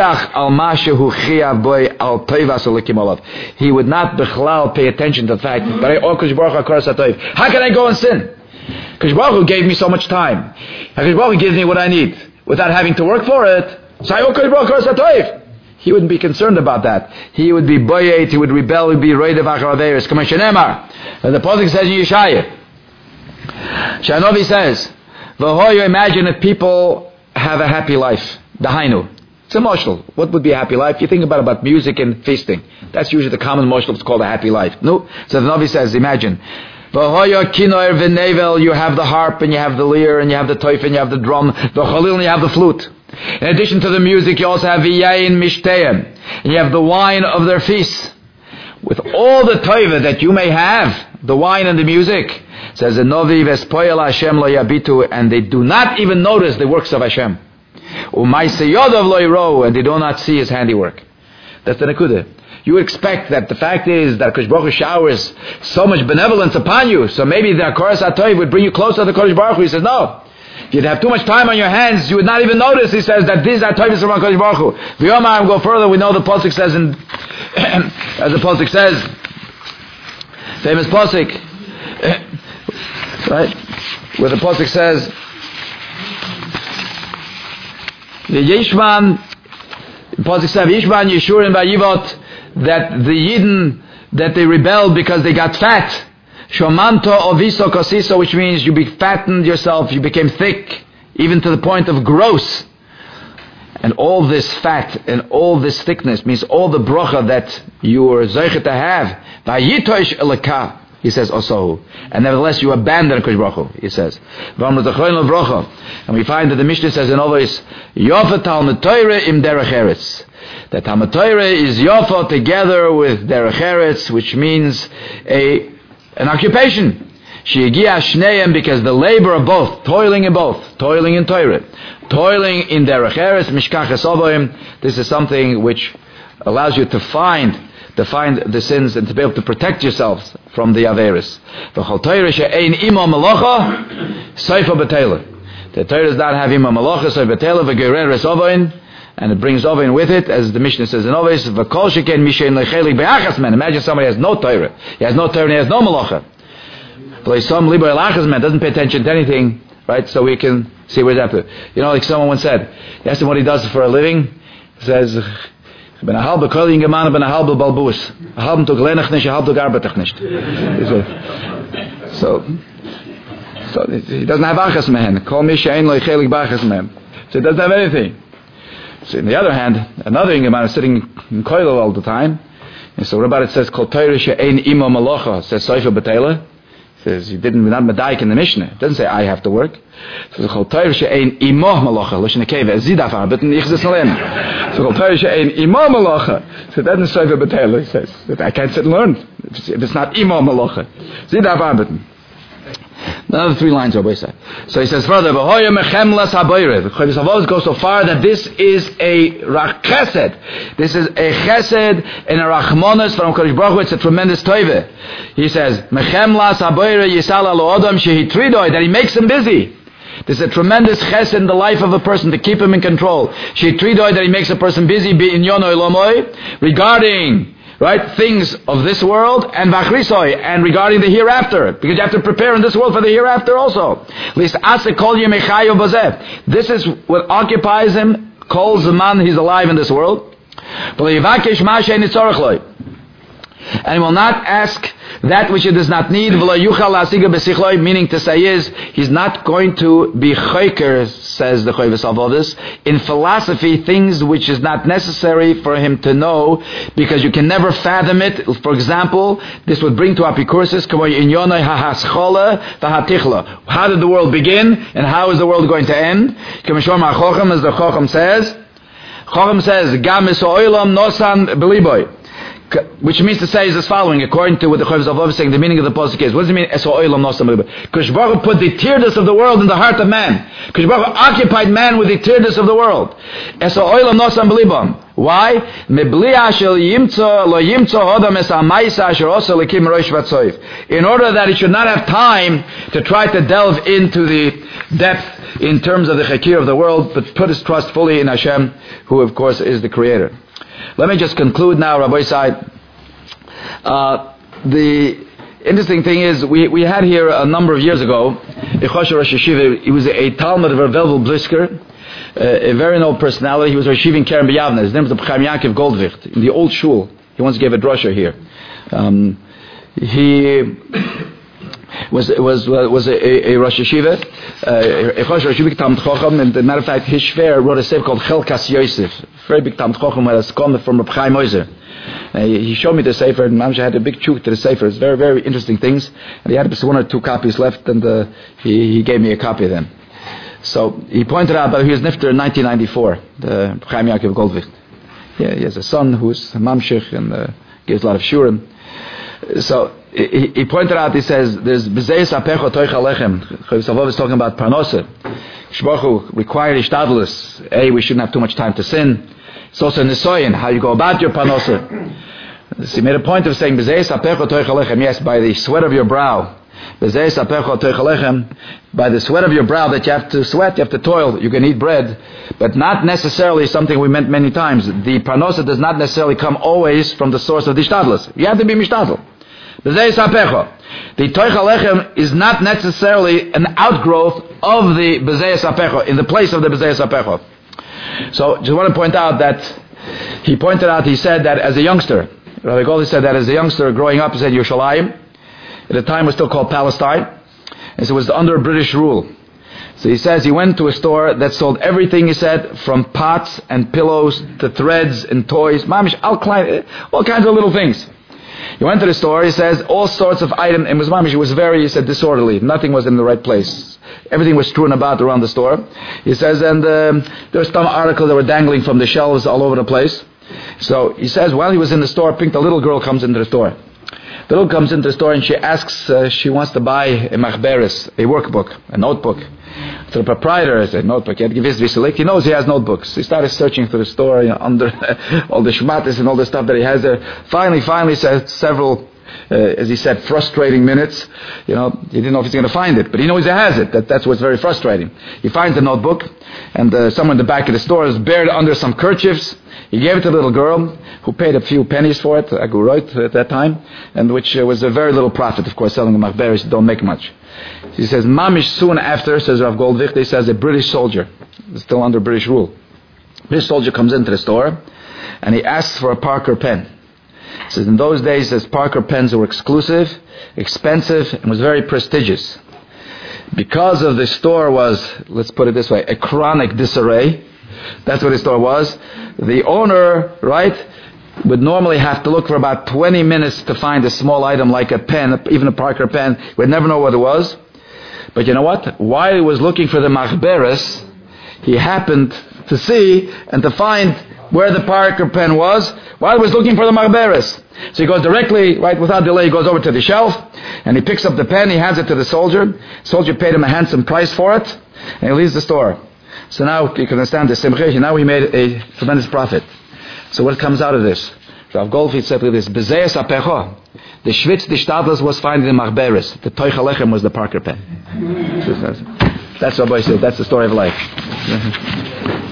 pay attention to the fact that how can I go and sin? Because Baruch Hu gave me so much time. Because Baruch Hu gives me what I need without having to work for it. So he wouldn't be concerned about that. He would be boyet, he would rebel, he would be roidev achar averis. Kama shenemar. And the Pasuk says in Yeshaya, Shanovi says, V'hoyu, imagine if people have a happy life. Dahainu. It's emotional. What would be a happy life? You think about music and feasting. That's usually the common emotional. It's called a happy life. No. So the Navi says, imagine. V'hoyu kinoir v'nevel, you have the harp and you have the lyre and you have the toif and you have the drum, the chalil and you have the flute. In addition to the music, you also have v'yayin mishteim, and you have the wine of their feasts. With all the toiva that you may have, the wine and the music, says the Novi Vespoyel Hashem lo yabitu, and they do not even notice the works of Hashem. U'maisei yodav lo yiro, and they do not see his handiwork. That's the Nekudah. You expect that the fact is that Kodesh Baruch Hu showers so much benevolence upon you, so maybe the Hakaras HaTov would bring you closer to Kodesh Baruch Hu. He says, no. If you'd have too much time on your hands, you would not even notice, he says, that these are Tovos from Kodesh Baruch Hu. V'yomar, go further, we know the Pasuk says, as the Pasuk says, famous Pasuk, right, where the Pasuk says, the Yishman, Pasuk says, Yishman Yeshurim Vayivot, that the Yidden, that they rebelled because they got fat. Shomanto oviso kosiso, which means you fattened yourself, you became thick, even to the point of gross. And all this fat and all this thickness means all the bracha that you were zeichet to have. Vayitosh elaka, he says also. And nevertheless you abandon Kodesh Baruch Hu, he says. And we find that the Mishnah says in always, Yofa Talmud Torah im derech eretz. That Talmud Torah is Yofa together with derech eretz, which means an occupation. She'egia shneim, because the labor of both, toiling in Torah, toiling in derech eretz, mishkachas avoim. This is something which allows you to find the sins and to be able to protect yourselves from the averis. V'chol Torah she'ein imo malacha, soifa b'teila. The Torah does not have imo malacha, soifa b'teila, v'gereres avoin, and it brings avoin with it, as the Mishnah says in Ovis, v'kol sheken mishein lechelik be'achas men. Imagine somebody has no Torah. He has no Torah and he has no malacha. But some libo elachas man doesn't pay attention to anything, right? So we can see what's happening. You know, like someone once said, he asked him what he does for a living. He says, ben a halbe koling geman, ben a halbe balbus. A halbe tog lenach nish, a halbe tog arbetach nish. So he doesn't have achas men. Kol mishein lechelik be'achas men. So he doesn't have anything. So on the other hand, another Ingemar is sitting in Koilo all the time. And so what about it says, Kol Torah she'ein imo malacha, says Soifa B'teila. Says, you didn't, not Medaik in the Mishnah. It doesn't say, I have to work. It says, Kol Torah she'ein imo malacha, Lashon Akeva, Zidafar, but ich zis nalem. So Kol Torah she'ein imo malacha. So that's Soifa B'teila. He says, I can't sit and learn. If it's not imo malacha. Zidafar, but another 3 lines over side. So he says further, the Chovos goes so far that this is a chesed. This is a chesed and a rachmonos from Kodesh Baruch Hu. It's a tremendous toive. He says, that he makes him busy. This is a tremendous chesed in the life of a person to keep him in control. That he makes a person busy regarding things of this world, and vachrisoy, and regarding the hereafter, because you have to prepare in this world for the hereafter also. This is what occupies him, calls the man he's alive in this world. and he will not ask that which he does not need, meaning to say is, he's not going to be choker, says the Chovos HaLevavos, in philosophy, things which is not necessary for him to know, because you can never fathom it. For example, this would bring to Epicurus, how did the world begin, and how is the world going to end? As the Chacham says, Gam es ha'olam nosan b'liboy. Which means to say is as following, according to what the Chovos HaLevavos is saying, the meaning of the pasuk is, what does it mean? Es ha'olam nosan b'liboy. Because Baruch Hu put the tierdus of the world in the heart of man. Because Baruch Hu occupied man with the tierdus of the world. Es ha'olam nosan b'liboy. Why? In order that he should not have time to try to delve into the depth in terms of the chakir of the world, but put his trust fully in Hashem, who of course is the creator. Let me just conclude now, Rabbi Isai. The interesting thing is, we had here a number of years ago, Ichosha Rosh Yeshiva. He was a Talmud of Rav Velvel Blisker, a very noble personality. He was Rosh Yeshiva in Keren B'Yavne. His name was Chaim Yaakov Goldvicht, in the old shul. He once gave a drasha here. He was a Rosh Yeshiva, a Rosh Yeshiva Talmud Chacham, and as a matter of fact, his shver wrote a sefer called Chelkas Yosef, very big Talmud Chacham, who has come from Reb Chaim Ozer. He showed me the sefer, and Mamsha had a big chuk to the sefer. It's very, very interesting things, and he had just one or two copies left, and he gave me a copy of them. So he pointed out that he was nifter in 1994, the Chaim Yaakov Goldvicht. Yeah, he has a son who's a mamshich and gives a lot of shurim. So he pointed out, he says, there's B'zeis apecho toich alechem. Chovos HaLevavos is talking about parnasa. Shbaruch Hu required ishtadlus. We shouldn't have too much time to sin. It's also nisoyin, how you go about your parnasa. So he made a point of saying, B'zeis apecho toich alechem. Yes, by the sweat of your brow. B'zeis apecho toich alechem. By the sweat of your brow that you have to sweat, you have to toil, you can eat bread, but not necessarily something we meant many times. The parnasa does not necessarily come always from the source of the ishtadlus. You have to be mishtadl. The toich alechem is not necessarily an outgrowth of the b'zeis apecho, in the place of the b'zeis apecho. So, just want to point out that he said that as a youngster, Rabbi Goldie said that as a youngster growing up, he said Yerushalayim, at the time was still called Palestine, and so it was under British rule. So he says he went to a store that sold everything, he said, from pots and pillows to threads and toys, mamish, all kinds of little things. He went to the store, he says, all sorts of items, and it was very, he said, disorderly. Nothing was in the right place. Everything was strewn about around the store. He says, and there were some articles that were dangling from the shelves all over the place. So he says, while he was in the store, a little girl comes into the store. The little girl comes into the store and she asks, she wants to buy a machberes, a workbook, a notebook. So the proprietor said, notebook, he knows he has notebooks. He started searching through the store, under all the shmatis and all the stuff that he has there. Finally said several, as he said, frustrating minutes. He didn't know if he's going to find it, but he knows he has it. That's what's very frustrating. He finds the notebook, and somewhere in the back of the store is buried under some kerchiefs. He gave it to the little girl, who paid a few pennies for it, agurot at that time, and which was a very little profit, of course, selling the machberes don't make much. He says, mamish soon after, says Rav Goldvicht, he says a British soldier, still under British rule. British soldier comes into the store, and he asks for a Parker pen. He says, in those days, says Parker pens were exclusive, expensive, and was very prestigious. Because of the store was, let's put it this way, a chronic disarray. That's what the store was. The owner, would normally have to look for about 20 minutes to find a small item like a pen, even a Parker pen. He would never know what it was. But you know what? While he was looking for the machberes, he happened to see and to find where the Parker pen was while he was looking for the machberes. So he goes directly, without delay, he goes over to the shelf and he picks up the pen, he hands it to the soldier. The soldier paid him a handsome price for it, and he leaves the store. So now you can understand the simcha. Now he made a tremendous profit. So what comes out of this? Rav Goldvicht said this: B'zeis apecho. The Schwitz, the Stadlers was finding the machberes. The toich alechem was the Parker pen. That's what Rabbi said. That's the story of life.